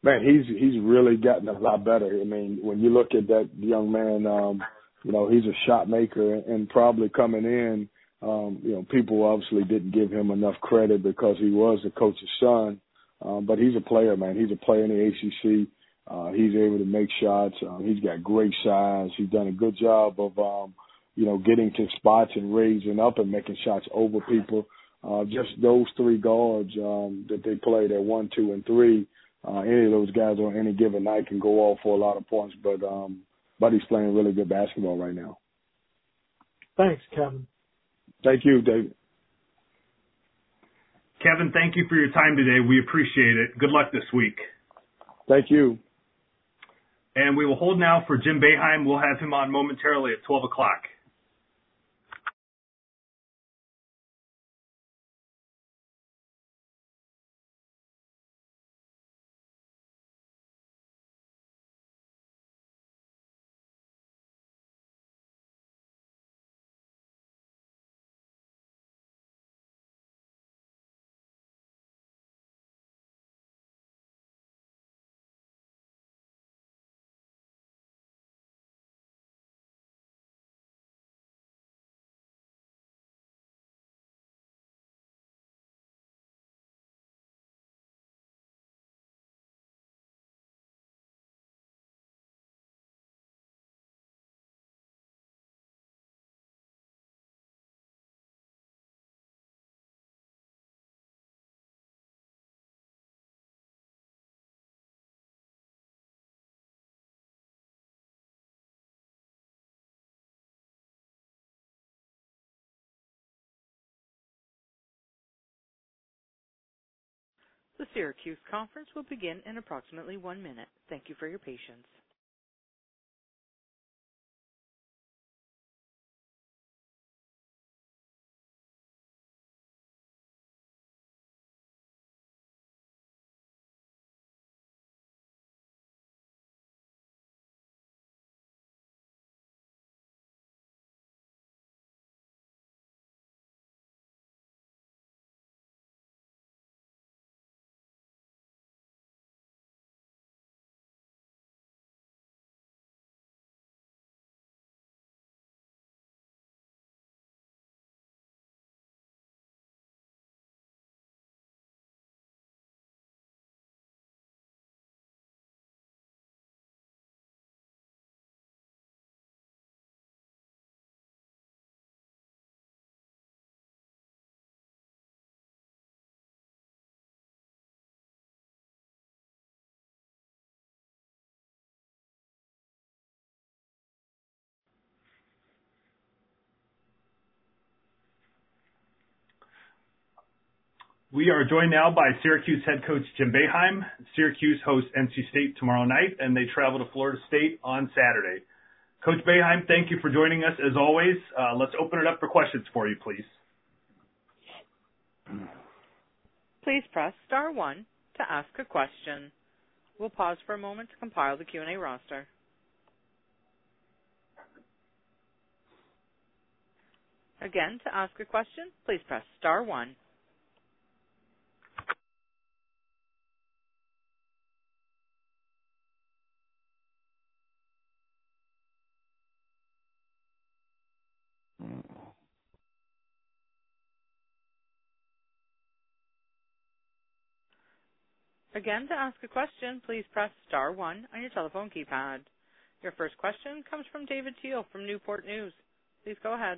Man, he's really gotten a lot better. I mean, when you look at that young man, he's a shot maker, and probably coming in, people obviously didn't give him enough credit because he was the coach's son. But he's a player, man. He's a player in the ACC. He's able to make shots. He's got great size. He's done a good job of, getting to spots and raising up and making shots over people. Just those three guards that they play, that 1, 2, and 3. Any of those guys on any given night can go off for a lot of points. But Buddy's playing really good basketball right now. Thanks, Kevin. Thank you, David. Kevin, thank you for your time today. We appreciate it. Good luck this week. Thank you. And we will hold now for Jim Boeheim. We'll have him on momentarily at 12 o'clock. The Syracuse conference will begin in approximately 1 minute. Thank you for your patience. We are joined now by Syracuse head coach Jim Boeheim. Syracuse hosts NC State tomorrow night, and they travel to Florida State on Saturday. Coach Boeheim, thank you for joining us as always. Let's open it up for questions for you, please. Please press star 1 to ask a question. We'll pause for a moment to compile the Q&A roster. Again, to ask a question, please press star 1. Again, to ask a question, please press star 1 on your telephone keypad. Your first question comes from David Teal from Newport News. Please go ahead.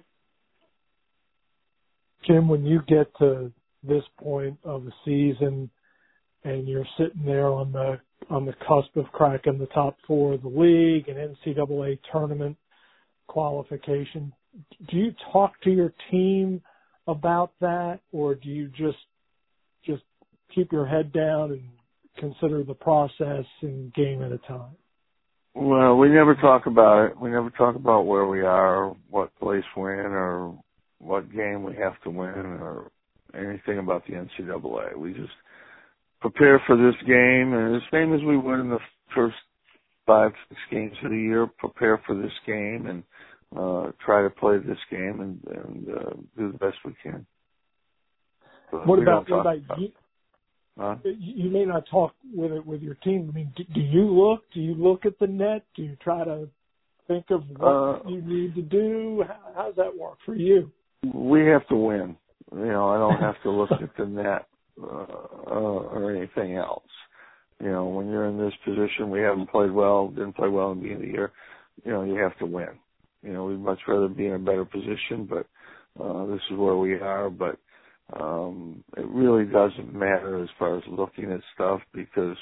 Jim, when you get to this point of the season and you're sitting there on the cusp of cracking the top 4 of the league and NCAA tournament qualification, do you talk to your team about that, or do you just keep your head down and consider the process and game at a time? Well, we never talk about it. We never talk about where we are, or what place we're in, or what game we have to win, or anything about the NCAA. We just prepare for this game, and the same as we would in the first 5-6 games of the year, prepare for this game and try to play this game and do the best we can. But what about You may not talk with your team. I mean, do you look at the net? Do you try to think of what you need to do? How does that work for you? We have to win. I don't have to look at the net or anything else. When you're in this position, we haven't played well, didn't play well in the beginning of the year. You have to win. We'd much rather be in a better position, but this is where we are. But it really doesn't matter as far as looking at stuff because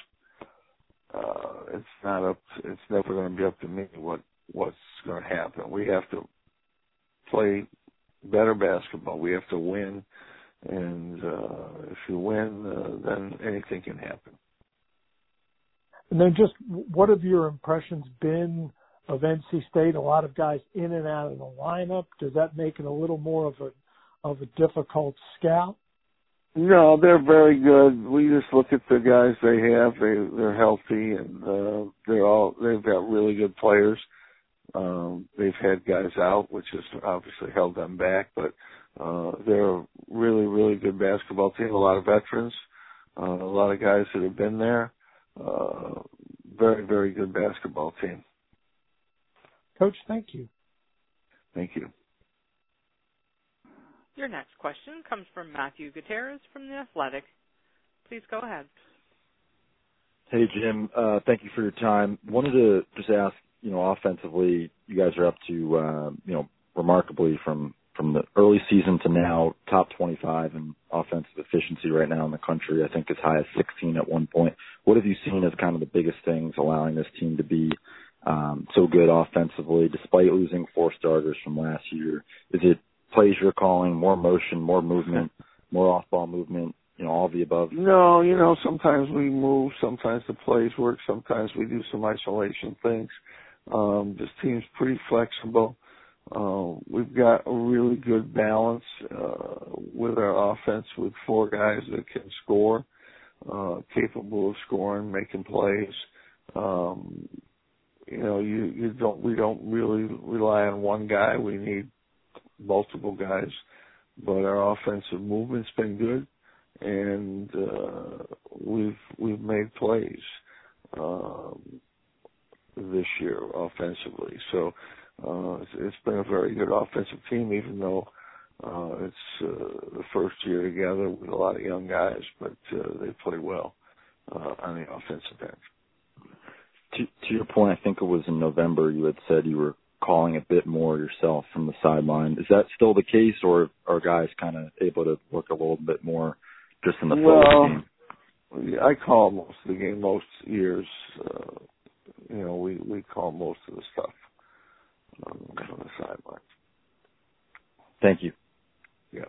it's never going to be up to me what's going to happen. We have to play better basketball. We have to win, and if you win, then anything can happen. And then just what have your impressions been of NC State? A lot of guys in and out of the lineup. Does that make it a little more of a difficult scout? No, they're very good. We just look at the guys they have. They're healthy and they've got really good players. They've had guys out, which has obviously held them back, but they're a really, really good basketball team. A lot of veterans, a lot of guys that have been there. Very, very good basketball team. Coach, thank you. Thank you. Your next question comes from Matthew Gutierrez from The Athletic. Please go ahead. Hey, Jim. Thank you for your time. Wanted to just ask, offensively, you guys are up to, remarkably from the early season to now, top 25 in offensive efficiency right now in the country. I think as high as 16 at one point. What have you seen as kind of the biggest things allowing this team to be so good offensively, despite losing 4 starters from last year? Is it plays you're calling, more motion, more movement, more off-ball movement, all of the above? No, sometimes we move, sometimes the plays work, sometimes we do some isolation things. This team's pretty flexible. We've got a really good balance with our offense with 4 guys that can score, capable of scoring, making plays. We don't really rely on one guy. We need multiple guys, but our offensive movement's been good, and we've made plays this year offensively. So it's been a very good offensive team, even though it's the first year together with a lot of young guys, but they play well on the offensive end. To your point, I think it was in November you had said you were calling a bit more yourself from the sideline. Is that still the case, or are guys kind of able to work a little bit more just in the flow of the game? I call most of the game, most years. We call most of the stuff on the sideline. Thank you. Yeah.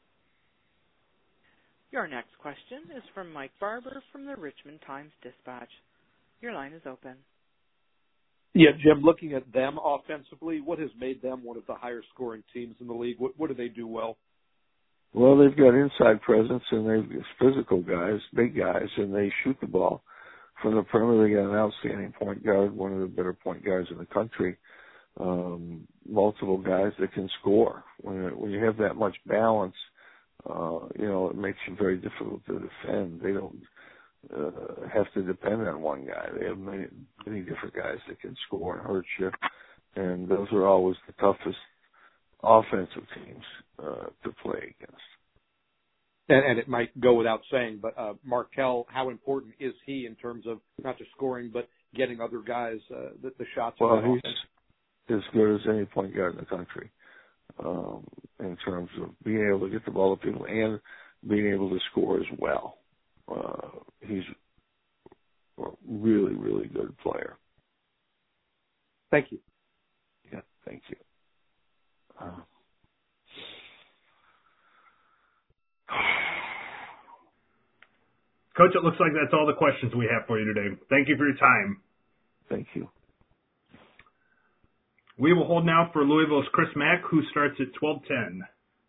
Your next question is from Mike Barber from the Richmond Times-Dispatch. Your line is open. Yeah, Jim, looking at them offensively, what has made them one of the higher scoring teams in the league? What do they do well? Well, they've got inside presence, and they've physical guys, big guys, and they shoot the ball from the perimeter. They got an outstanding point guard, one of the better point guards in the country. Multiple guys that can score. When you have that much balance, it makes it very difficult to defend. They don't have to depend on one guy. They have many different guys that can score and hurt you, and those are always the toughest offensive teams to play against. And it might go without saying, but Markelle, how important is he in terms of not just scoring, but getting other guys the shots? Well, he's as good as any point guard in the country in terms of being able to get the ball to people and being able to score as well. He's a really, really good player. Thank you. Yeah, thank you. Coach, it looks like that's all the questions we have for you today. Thank you for your time. Thank you. We will hold now for Louisville's Chris Mack, who starts at 12:10.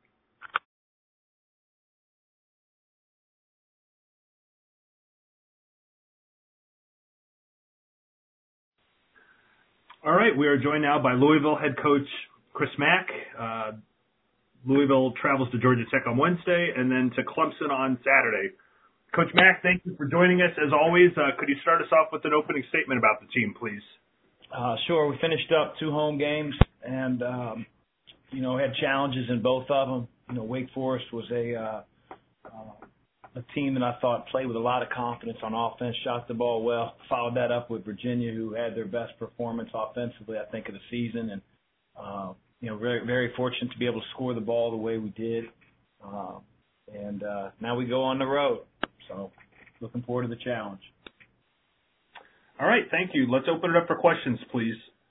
All right, we are joined now by Louisville head coach Chris Mack. Louisville travels to Georgia Tech on Wednesday and then to Clemson on Saturday. Coach Mack, thank you for joining us. As always, could you start us off with an opening statement about the team, please? Sure. We finished up 2 home games and, had challenges in both of them. Wake Forest was a team that I thought played with a lot of confidence on offense, shot the ball well, followed that up with Virginia, who had their best performance offensively, I think, of the season. And, very, very fortunate to be able to score the ball the way we did. And now we go on the road. So looking forward to the challenge. All right, thank you. Let's open it up for questions, please.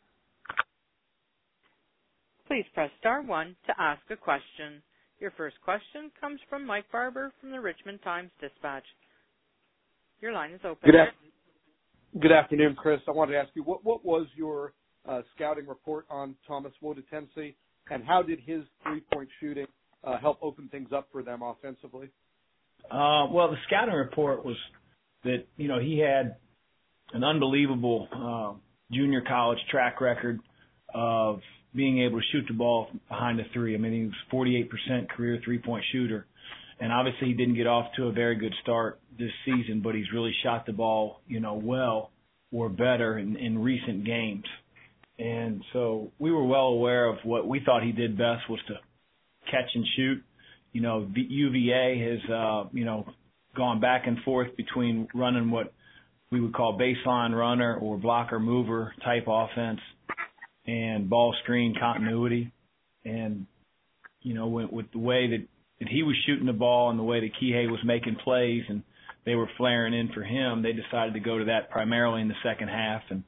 Please press star 1 to ask a question. Your first question comes from Mike Barber from the Richmond Times-Dispatch. Your line is open. Good afternoon, Chris. I wanted to ask you, what was your scouting report on Thomas Wodetense, and how did his three-point shooting help open things up for them offensively? Well, the scouting report was that, he had an unbelievable junior college track record of being able to shoot the ball behind the three. I mean, he was 48% career three-point shooter. And obviously he didn't get off to a very good start this season, but he's really shot the ball, well or better in recent games. And so we were well aware of what we thought he did best was to catch and shoot. UVA has, gone back and forth between running what we would call baseline runner or blocker mover type offense and ball screen continuity. And, with the way that he was shooting the ball and the way that Kihei was making plays and they were flaring in for him, they decided to go to that primarily in the second half. And,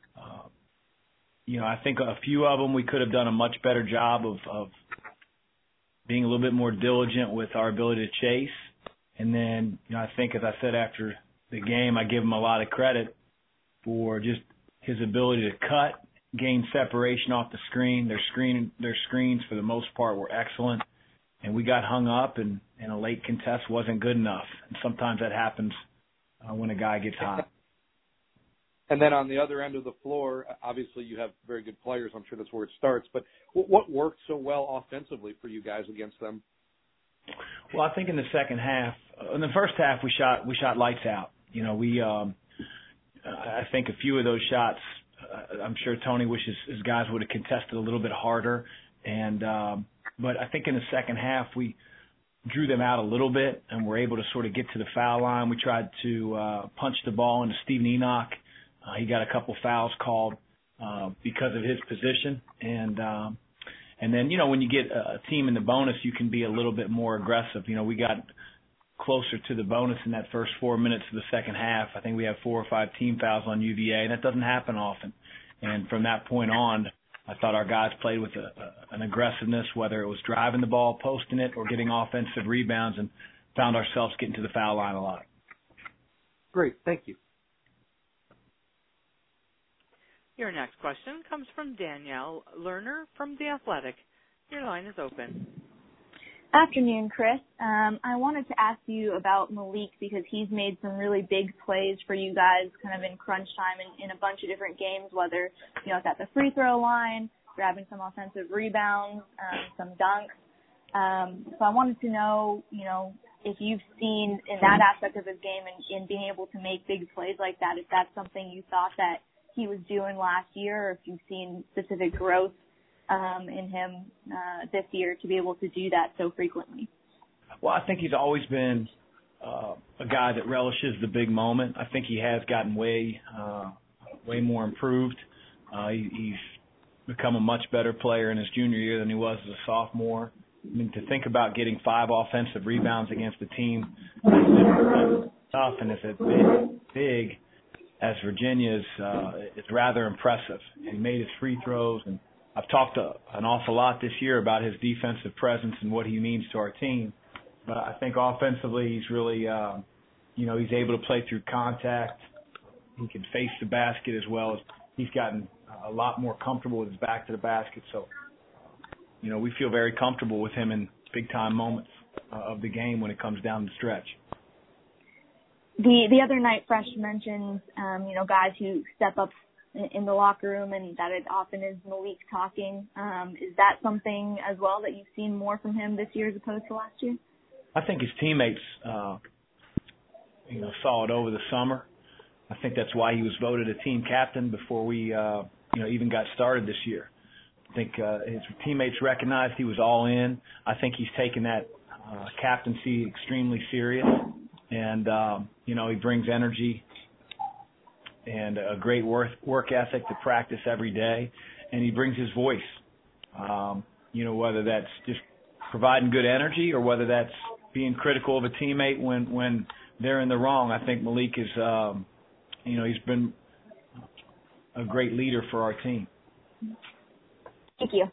I think a few of them we could have done a much better job of being a little bit more diligent with our ability to chase. And then, I think, as I said after the game, I give him a lot of credit for just his ability to cut, gain separation off the screen. Their screens, for the most part, were excellent. And we got hung up, and a late contest wasn't good enough. And sometimes that happens when a guy gets hot. And then on the other end of the floor, obviously you have very good players. I'm sure that's where it starts. But what worked so well offensively for you guys against them? Well, I think in the second half, in the first half, we shot lights out. I think a few of those shots, I'm sure Tony wishes his guys would have contested a little bit harder. And but I think in the second half we drew them out a little bit and were able to sort of get to the foul line. We tried to punch the ball into Steven Enoch. He got a couple fouls called because of his position. And then, when you get a team in the bonus, you can be a little bit more aggressive. We got closer to the bonus in that first 4 minutes of the second half. I think we have 4 or 5 team fouls on UVA, and that doesn't happen often. And from that point on, I thought our guys played with an aggressiveness, whether it was driving the ball, posting it, or getting offensive rebounds, and found ourselves getting to the foul line a lot. Great. Thank you. Your next question comes from Danielle Lerner from The Athletic. Your line is open. Afternoon, Chris. I wanted to ask you about Malik because he's made some really big plays for you guys kind of in crunch time in a bunch of different games, whether, it's at the free throw line, grabbing some offensive rebounds, some dunks. So I wanted to know, if you've seen in that aspect of his game and in being able to make big plays like that, if that's something you thought that he was doing last year, or if you've seen specific growth in him this year to be able to do that so frequently. Well, I think he's always been a guy that relishes the big moment. I think he has gotten way more improved. He's become a much better player in his junior year than he was as a sophomore. I mean, to think about getting 5 offensive rebounds against a team that's tough and is as big as Virginia's, it's rather impressive. He made his free throws, and I've talked an awful lot this year about his defensive presence and what he means to our team. But I think offensively he's really, he's able to play through contact. He can face the basket as well. He's gotten a lot more comfortable with his back to the basket. So, we feel very comfortable with him in big-time moments of the game when it comes down the stretch. The other night, Fresh mentioned, guys who step up in the locker room and that it often is Malik talking. Is that something as well that you've seen more from him this year as opposed to last year? I think his teammates saw it over the summer. I think that's why he was voted a team captain before we even got started this year. I think his teammates recognized he was all in. I think he's taken that captaincy extremely serious, and he brings energy and a great work ethic to practice every day, and he brings his voice. Whether that's just providing good energy or whether that's being critical of a teammate when they're in the wrong. I think Malik is, he's been a great leader for our team. Thank you.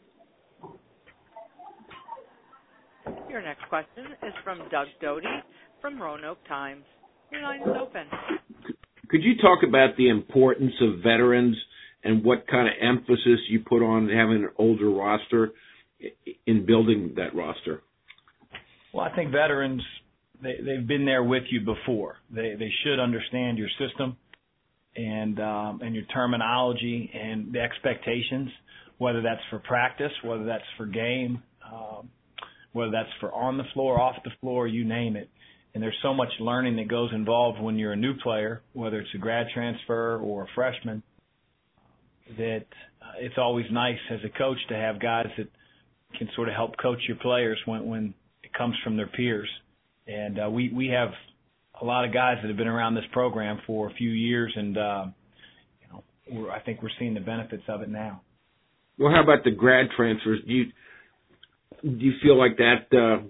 Your next question is from Doug Doty from Roanoke Times. Your line is open. Could you talk about the importance of veterans and what kind of emphasis you put on having an older roster in building that roster? Well, I think veterans, they've been there with you before. They should understand your system and your terminology and the expectations, whether that's for practice, whether that's for game, whether that's for on the floor, off the floor, you name it. And there's so much learning that goes involved when you're a new player, whether it's a grad transfer or a freshman, that it's always nice as a coach to have guys that can sort of help coach your players when it comes from their peers. And we have a lot of guys that have been around this program for a few years, and I think we're seeing the benefits of it now. Well, how about the grad transfers? Do you feel like that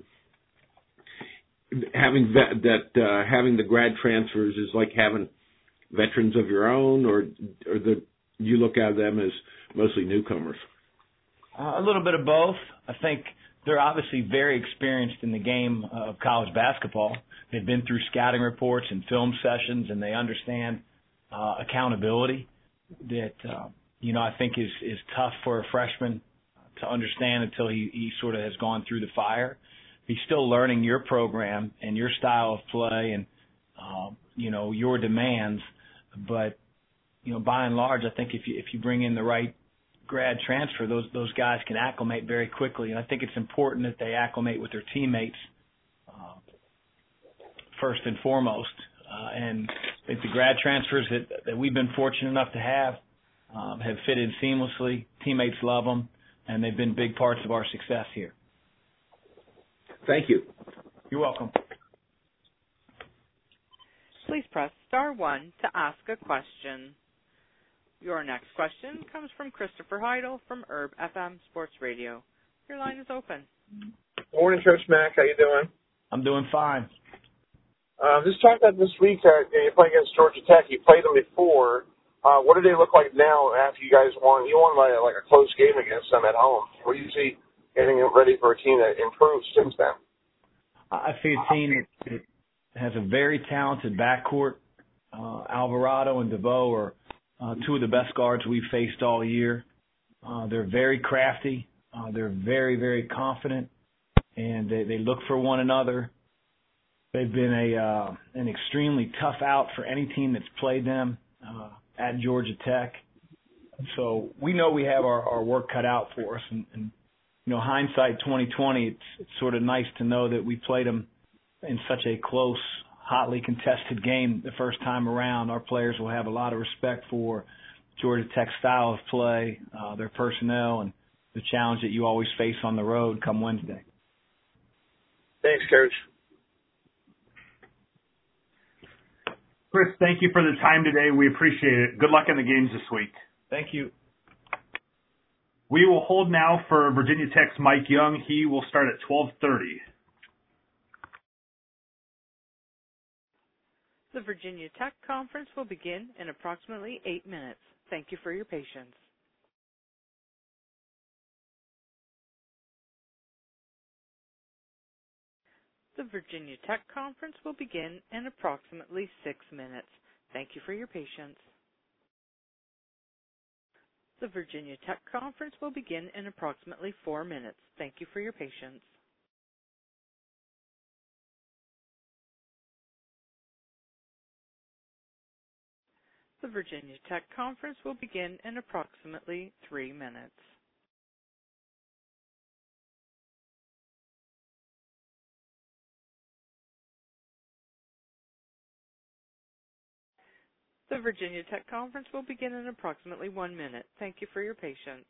having the grad transfers is like having veterans of your own, or you look at them as mostly newcomers? A little bit of both. I think they're obviously very experienced in the game of college basketball. They've been through scouting reports and film sessions, and they understand accountability that, I think is tough for a freshman to understand until he sort of has gone through the fire. He's still learning your program and your style of play and, your demands. But, by and large, I think if you bring in the right grad transfer, those guys can acclimate very quickly. And I think it's important that they acclimate with their teammates first and foremost. And I think the grad transfers that we've been fortunate enough to have fitted seamlessly. Teammates love them, and they've been big parts of our success here. Thank you. You're welcome. Please press star 1 to ask a question. Your next question comes from Christopher Heidel from Herb FM Sports Radio. Your line is open. Morning, Coach Mack. How you doing? I'm doing fine. Just talking about this week, you're playing against Georgia Tech. You played them before. What do they look like now after you guys won? You won by like a close game against them at home. What do you see getting ready for a team that improves since then? I see a team that has a very talented backcourt. Alvarado and DeVoe are two of the best guards we've faced all year. They're very crafty. They're very, very confident, and they look for one another. They've been an extremely tough out for any team that's played them at Georgia Tech. So we know we have our work cut out for us. And hindsight 2020, it's sort of nice to know that we played them in such a close, hotly contested game the first time around. Our players will have a lot of respect for Georgia Tech's style of play, their personnel, and the challenge that you always face on the road come Wednesday. Thanks, Coach. Chris, thank you for the time today. We appreciate it. Good luck in the games this week. Thank you. We will hold now for Virginia Tech's Mike Young. He will start at 12:30. The Virginia Tech conference will begin in approximately 8 minutes. Thank you for your patience. The Virginia Tech conference will begin in approximately 6 minutes. Thank you for your patience. The Virginia Tech conference will begin in approximately 4 minutes. Thank you for your patience. The Virginia Tech conference will begin in approximately 3 minutes. The Virginia Tech Conference will begin in approximately 1 minute. Thank you for your patience.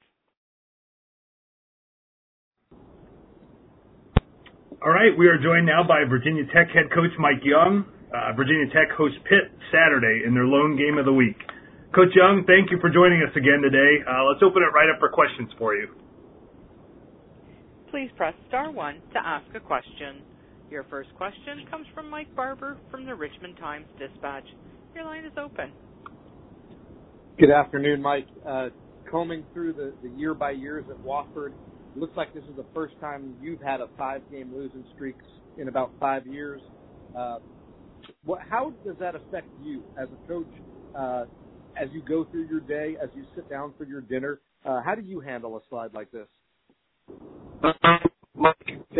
All right, we are joined now by Virginia Tech head coach Mike Young. Virginia Tech hosts Pitt Saturday in their lone game of the week. Coach Young, thank you for joining us again today. Let's open it right up for questions for you. Please press star 1 to ask a question. Your first question comes from Mike Barber from the Richmond Times-Dispatch. Your line is open. Good afternoon, Mike. Combing through the year-by-years at Wofford, it looks like this is the first time you've had a 5-game losing streak in about 5 years. How does that affect you as a coach as you go through your day, as you sit down for your dinner? How do you handle a slide like this? Mike,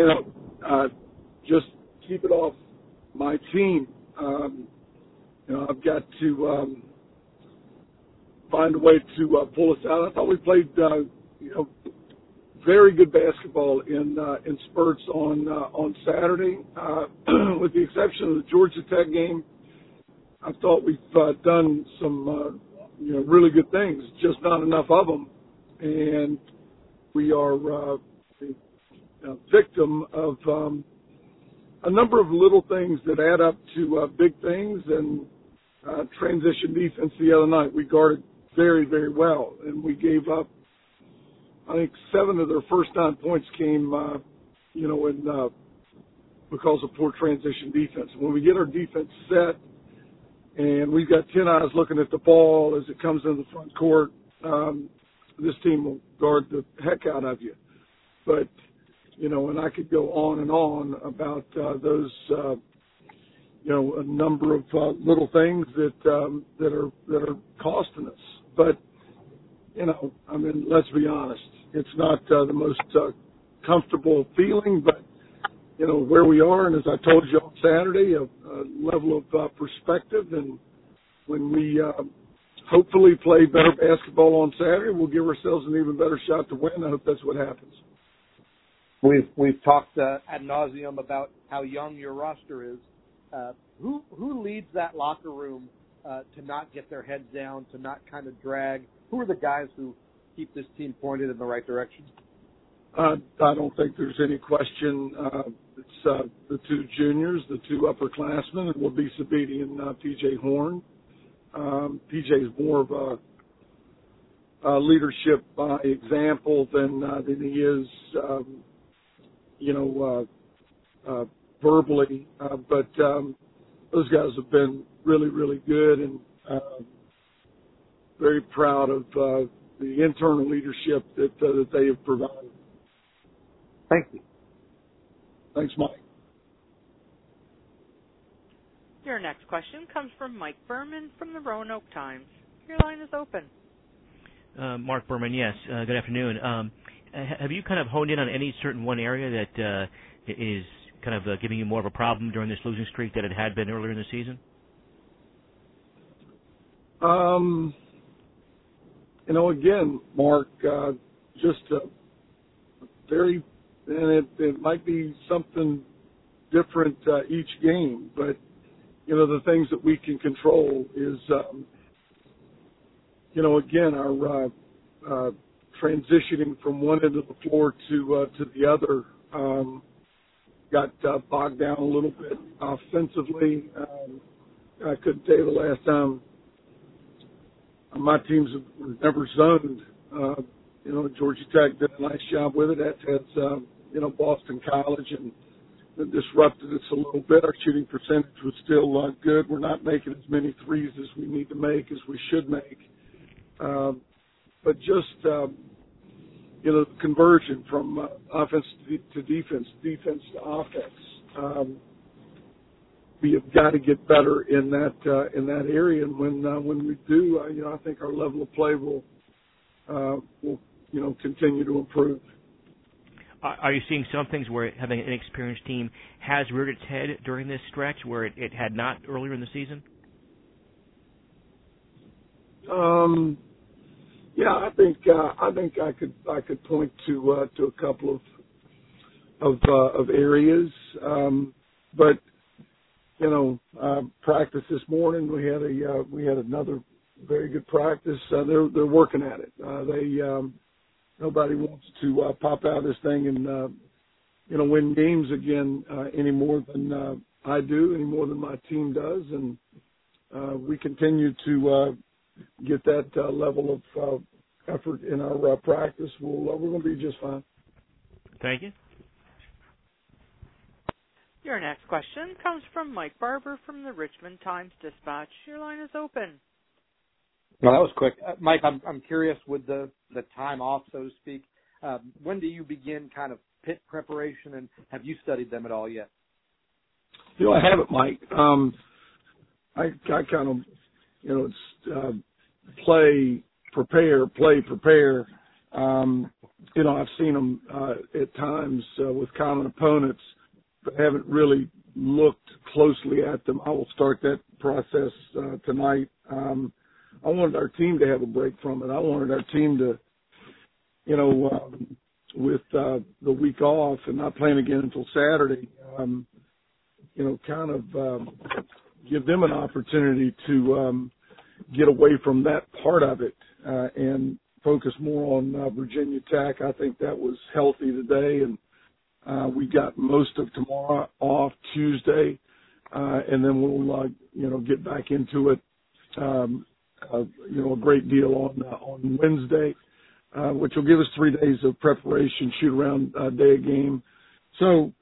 just keep it off my team. I've got to find a way to pull us out. I thought we played, very good basketball in spurts on Saturday, with the exception of the Georgia Tech game. I thought we've done some, really good things, just not enough of them, and we are a victim of a number of little things that add up to big things. And transition defense the other night, we guarded very, very well, and we gave up, I think, 7 of their first 9 points came, because of poor transition defense. When we get our defense set and we've got 10 eyes looking at the ball as it comes into the front court, this team will guard the heck out of you. But, and I could go on and on about those, a number of little things that are costing us. But, let's be honest, it's not the most comfortable feeling, but, where we are, and as I told you on Saturday, a level of perspective, and when we hopefully play better basketball on Saturday, we'll give ourselves an even better shot to win. I hope that's what happens. We've talked ad nauseum about how young your roster is. Who leads that locker room to not get their heads down, to not kind of drag? Who are the guys who keep this team pointed in the right direction? I don't think there's any question. It's the 2 juniors, the 2 upperclassmen, and will be Sabiti and P.J. Horn. P.J.'s more of a leadership by example than he is, verbally. But those guys have been really, really good, and very proud of the internal leadership that they have provided. Thank you. Thanks, Mike. Your next question comes from Mike Berman from the Roanoke Times. Your line is open. Mark Berman, yes. Good afternoon. Have you kind of honed in on any certain one area that is kind of giving you more of a problem during this losing streak that it had been earlier in the season? Again, Mark, just very, and it might be something different each game, but, the things that we can control is, again, our transitioning from one end of the floor to the other got bogged down a little bit offensively. I couldn't tell you the last time my teams have never zoned. Georgia Tech did a nice job with it. That has, Boston College, and it disrupted us a little bit. Our shooting percentage was still good. We're not making as many threes as we need to make, as we should make. But just, the conversion from offense to defense, defense to offense. We have got to get better in that area, and when we do, I think our level of play will continue to improve. Are you seeing some things where having an inexperienced team has reared its head during this stretch where it had not earlier in the season? Yeah, I think I could point to a couple of areas, but practice this morning. We had another very good practice. They're working at it. Nobody wants to pop out this thing and win games again any more than I do, any more than my team does, and we continue to get that level of effort in our practice. We're going to be just fine. Thank you. Your next question comes from Mike Barber from the Richmond Times-Dispatch. Your line is open. Well, that was quick. Mike, I'm curious with the time off, so to speak. When do you begin kind of pit preparation, and have you studied them at all yet? I haven't, Mike. I kind of, it's play, prepare. I've seen them at times with common opponents, but haven't really looked closely at them. I will start that process tonight. I wanted our team to have a break from it. I wanted our team to, with the week off and not playing again until Saturday, kind of give them an opportunity to get away from that part of it and focus more on Virginia Tech. I think that was healthy today, and we got most of tomorrow off, Tuesday, and then we'll get back into it. A great deal on Wednesday, which will give us 3 days of preparation, shoot around day of game. So,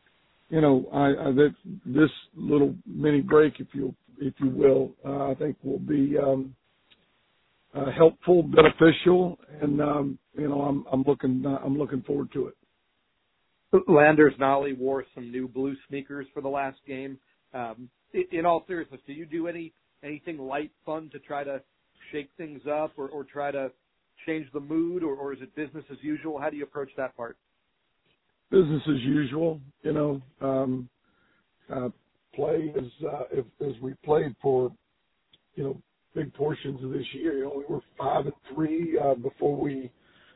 this little mini break, if you will, I think will be helpful, beneficial, and I'm looking forward to it. Landers Nolley wore some new blue sneakers for the last game. In all seriousness, do you do anything light, fun to try to shake things up or try to change the mood, or is it business as usual? How do you approach that part? Business as usual, play as we played for, big portions of this year. We were 5-3 before we,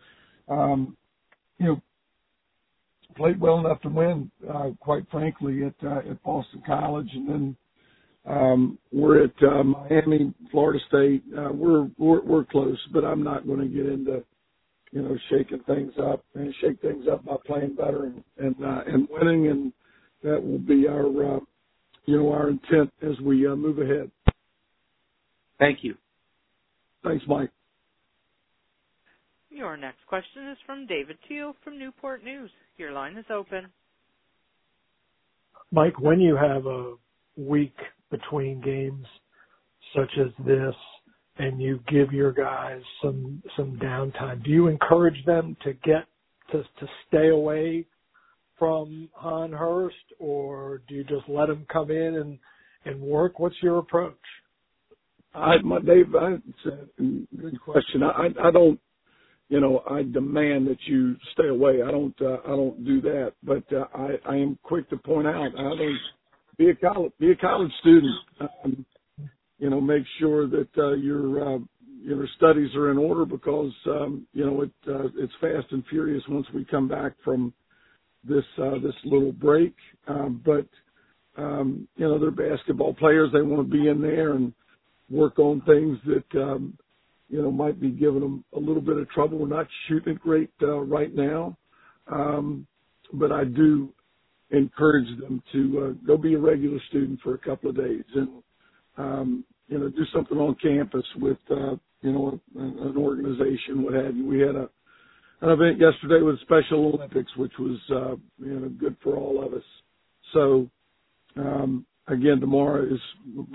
played well enough to win, quite frankly, at Boston College, and then we're at Miami, Florida State. We're close, but I'm not going to get into shaking things up and shake things up by playing better and winning, and that will be our intent as we move ahead. Thank you. Thanks, Mike. Your next question is from David Teal from Newport News. Your line is open. Mike, when you have a week between games such as this and you give your guys some downtime, do you encourage them to stay away from Hahn-Hurst, or do you just let them come in and work? What's your approach? Dave, it's a good question. I don't, I demand that you stay away. I don't do that, but I am quick to point out, be a college student. Make sure that your studies are in order, because it's fast and furious once we come back from this little break. But they're basketball players. They want to be in there and work on things that might be giving them a little bit of trouble. We're not shooting it great right now, but I do encourage them to go be a regular student for a couple of days and do something on campus with an organization, what have you. We had an event yesterday with Special Olympics, which was good for all of us. So again, tomorrow is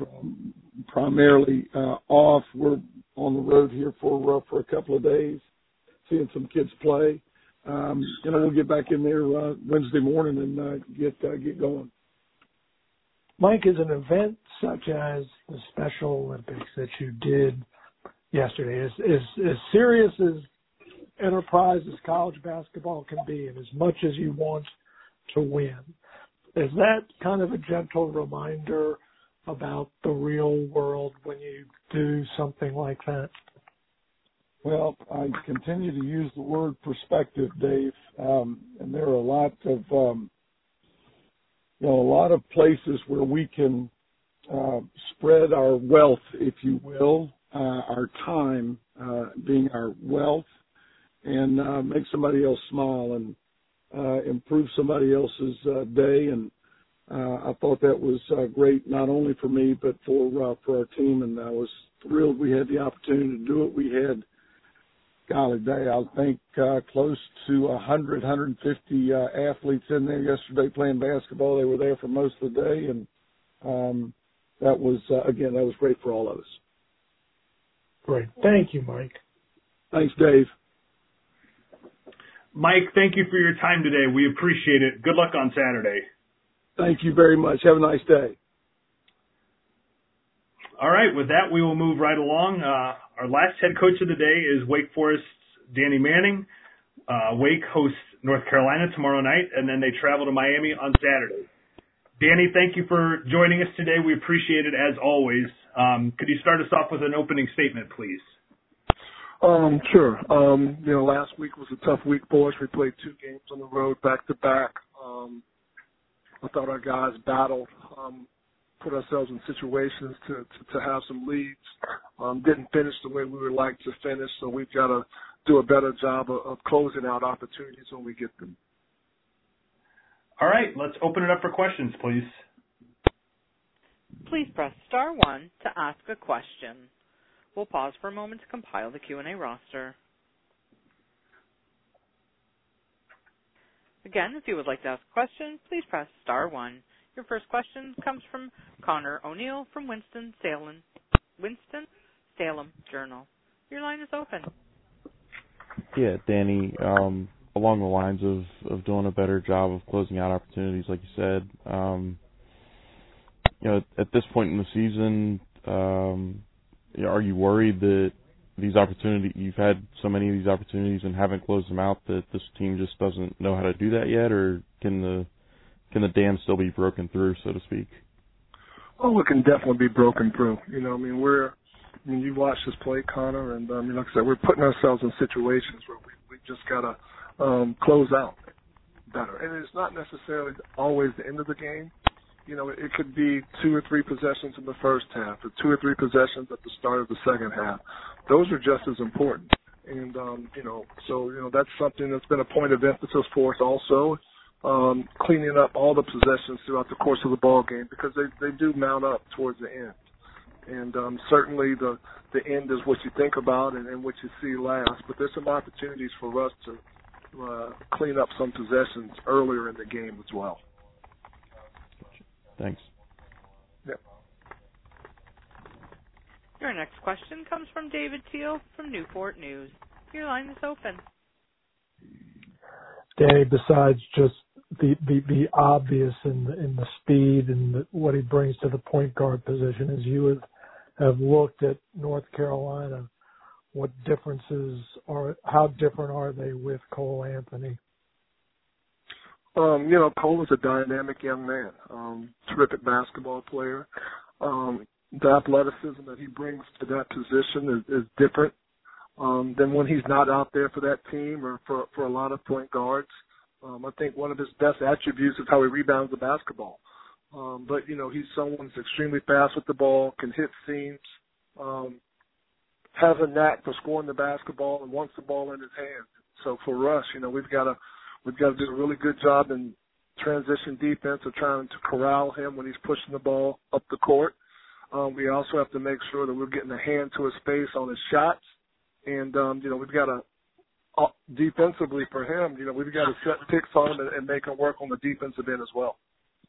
primarily off. We're on the road here for a couple of days, seeing some kids play. We'll get back in there Wednesday morning and get going. Mike, is an event such as the Special Olympics that you did yesterday as serious as enterprise as college basketball can be, and as much as you want to win, is that kind of a gentle reminder about the real world when you do something like that? Well, I continue to use the word perspective, Dave, and there are a lot of places where we can spread our wealth, if you will, our time being our wealth, and make somebody else smile and improve somebody else's day. And I thought that was great, not only for me but for our team. And I was thrilled we had the opportunity to do it. We had, golly day, I think close to 100, 150 athletes in there yesterday playing basketball. They were there for most of the day, and that was, again, that was great for all of us. Great. Thank you, Mike. Thanks, Dave. Mike, thank you for your time today. We appreciate it. Good luck on Saturday. Thank you very much. Have a nice day. All right, with that, we will move right along. Our last head coach of the day is Wake Forest's Danny Manning. Wake hosts North Carolina tomorrow night, and then they travel to Miami on Saturday. Danny, thank you for joining us today. We appreciate it as always. Could you start us off with an opening statement, please? Sure. Last week was a tough week for us. We played 2 games on the road back to back. I thought our guys battled, put ourselves in situations to have some leads. Didn't finish the way we would like to finish, so we've got to do a better job of closing out opportunities when we get them. All right, let's open it up for questions, please. Please press star 1 to ask a question. We'll pause for a moment to compile the Q&A roster. Again, if you would like to ask a question, please press star 1. Your first question comes from Connor O'Neill from Winston-Salem Journal. Your line is open. Yeah, Danny, along the lines of doing a better job of closing out opportunities, like you said, at this point in the season, are you worried that these opportunities, you've had so many of these opportunities and haven't closed them out, that this team just doesn't know how to do that yet, or can the dam still be broken through, so to speak? Oh, it can definitely be broken through. You watch us play, Connor, and like I said, we're putting ourselves in situations where we just gotta close out better. And it's not necessarily always the end of the game. It could be 2 or 3 possessions in the first half, or 2 or 3 possessions at the start of the second half. Those are just as important. And so that's something that's been a point of emphasis for us also. Cleaning up all the possessions throughout the course of the ball game, because they do mount up towards the end. And certainly the end is what you think about and what you see last. But there's some opportunities for us to clean up some possessions earlier in the game as well. Thanks. Yep. Your next question comes from David Teal from Newport News. Your line is open. Danny, besides just the obvious in the speed and what he brings to the point guard position, as you have looked at North Carolina, what differences how different are they with Cole Anthony? Cole is a dynamic young man, terrific basketball player. The athleticism that he brings to that position is different than when he's not out there for that team or for a lot of point guards. I think one of his best attributes is how he rebounds the basketball. But he's someone who's extremely fast with the ball, can hit seams, has a knack for scoring the basketball, and wants the ball in his hand. So for us, we've got to do a really good job in transition defense of trying to corral him when he's pushing the ball up the court. We also have to make sure that we're getting a hand to his face on his shots. And, we've got to, defensively for him, we've got to set picks on him and make him work on the defensive end as well.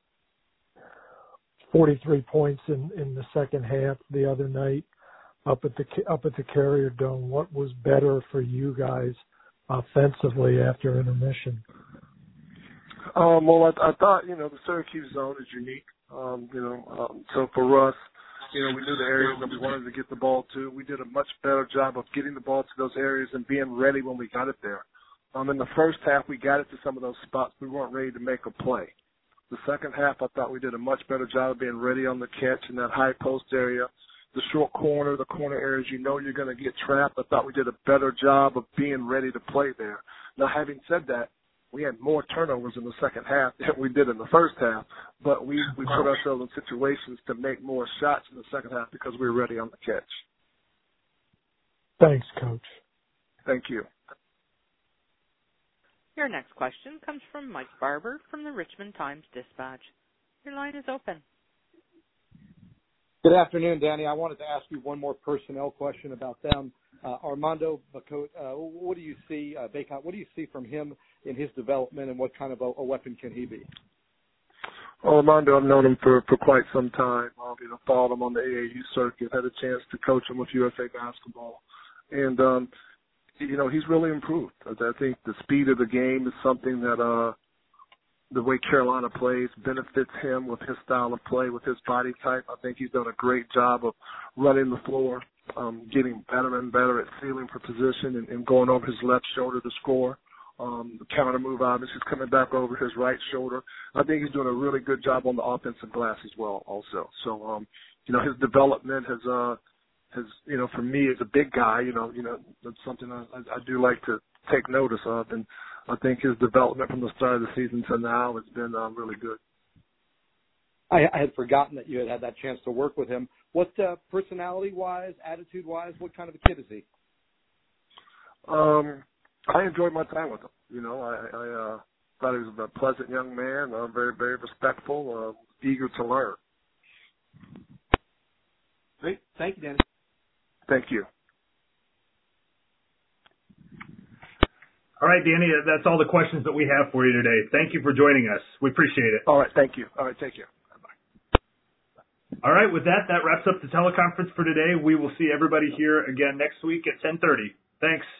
43 points in the second half the other night up at the Carrier Dome. What was better for you guys offensively after intermission? Well, I thought, the Syracuse zone is unique. So for us, we knew the areas that we wanted to get the ball to. We did a much better job of getting the ball to those areas and being ready when we got it there. In the first half, we got it to some of those spots. We weren't ready to make a play. The second half, I thought we did a much better job of being ready on the catch in that high post area. The short corner, the corner areas, you're going to get trapped. I thought we did a better job of being ready to play there. Now, having said that, we had more turnovers in the second half than we did in the first half, but we put ourselves in situations to make more shots in the second half because we were ready on the catch. Thanks, Coach. Thank you. Your next question comes from Mike Barber from the Richmond Times-Dispatch. Your line is open. Good afternoon, Danny. I wanted to ask you one more personnel question about them. Armando Bacot, what do you see, Bacot, what do you see from him in his development, and what kind of a weapon can he be? Well, Armando, I've known him for quite some time. Followed him on the AAU circuit, had a chance to coach him with USA Basketball. And, he's really improved. I think the speed of the game is something that the way Carolina plays benefits him with his style of play, with his body type. I think he's done a great job of running the floor, getting better and better at sealing for position and going over his left shoulder to score. The counter move, obviously, is coming back over his right shoulder. I think he's doing a really good job on the offensive glass as well also. So, his development has, for me as a big guy, that's something I do like to take notice of. And I think his development from the start of the season to now has been really good. I had forgotten that you had that chance to work with him. What personality-wise, attitude-wise, what kind of a kid is he? I enjoyed my time with him. I thought he was a pleasant young man, very, very respectful, eager to learn. Great. Thank you, Danny. Thank you. All right, Danny, that's all the questions that we have for you today. Thank you for joining us. We appreciate it. All right, thank you. All right, take care. Bye-bye. All right, with that wraps up the teleconference for today. We will see everybody here again next week at 10:30. Thanks.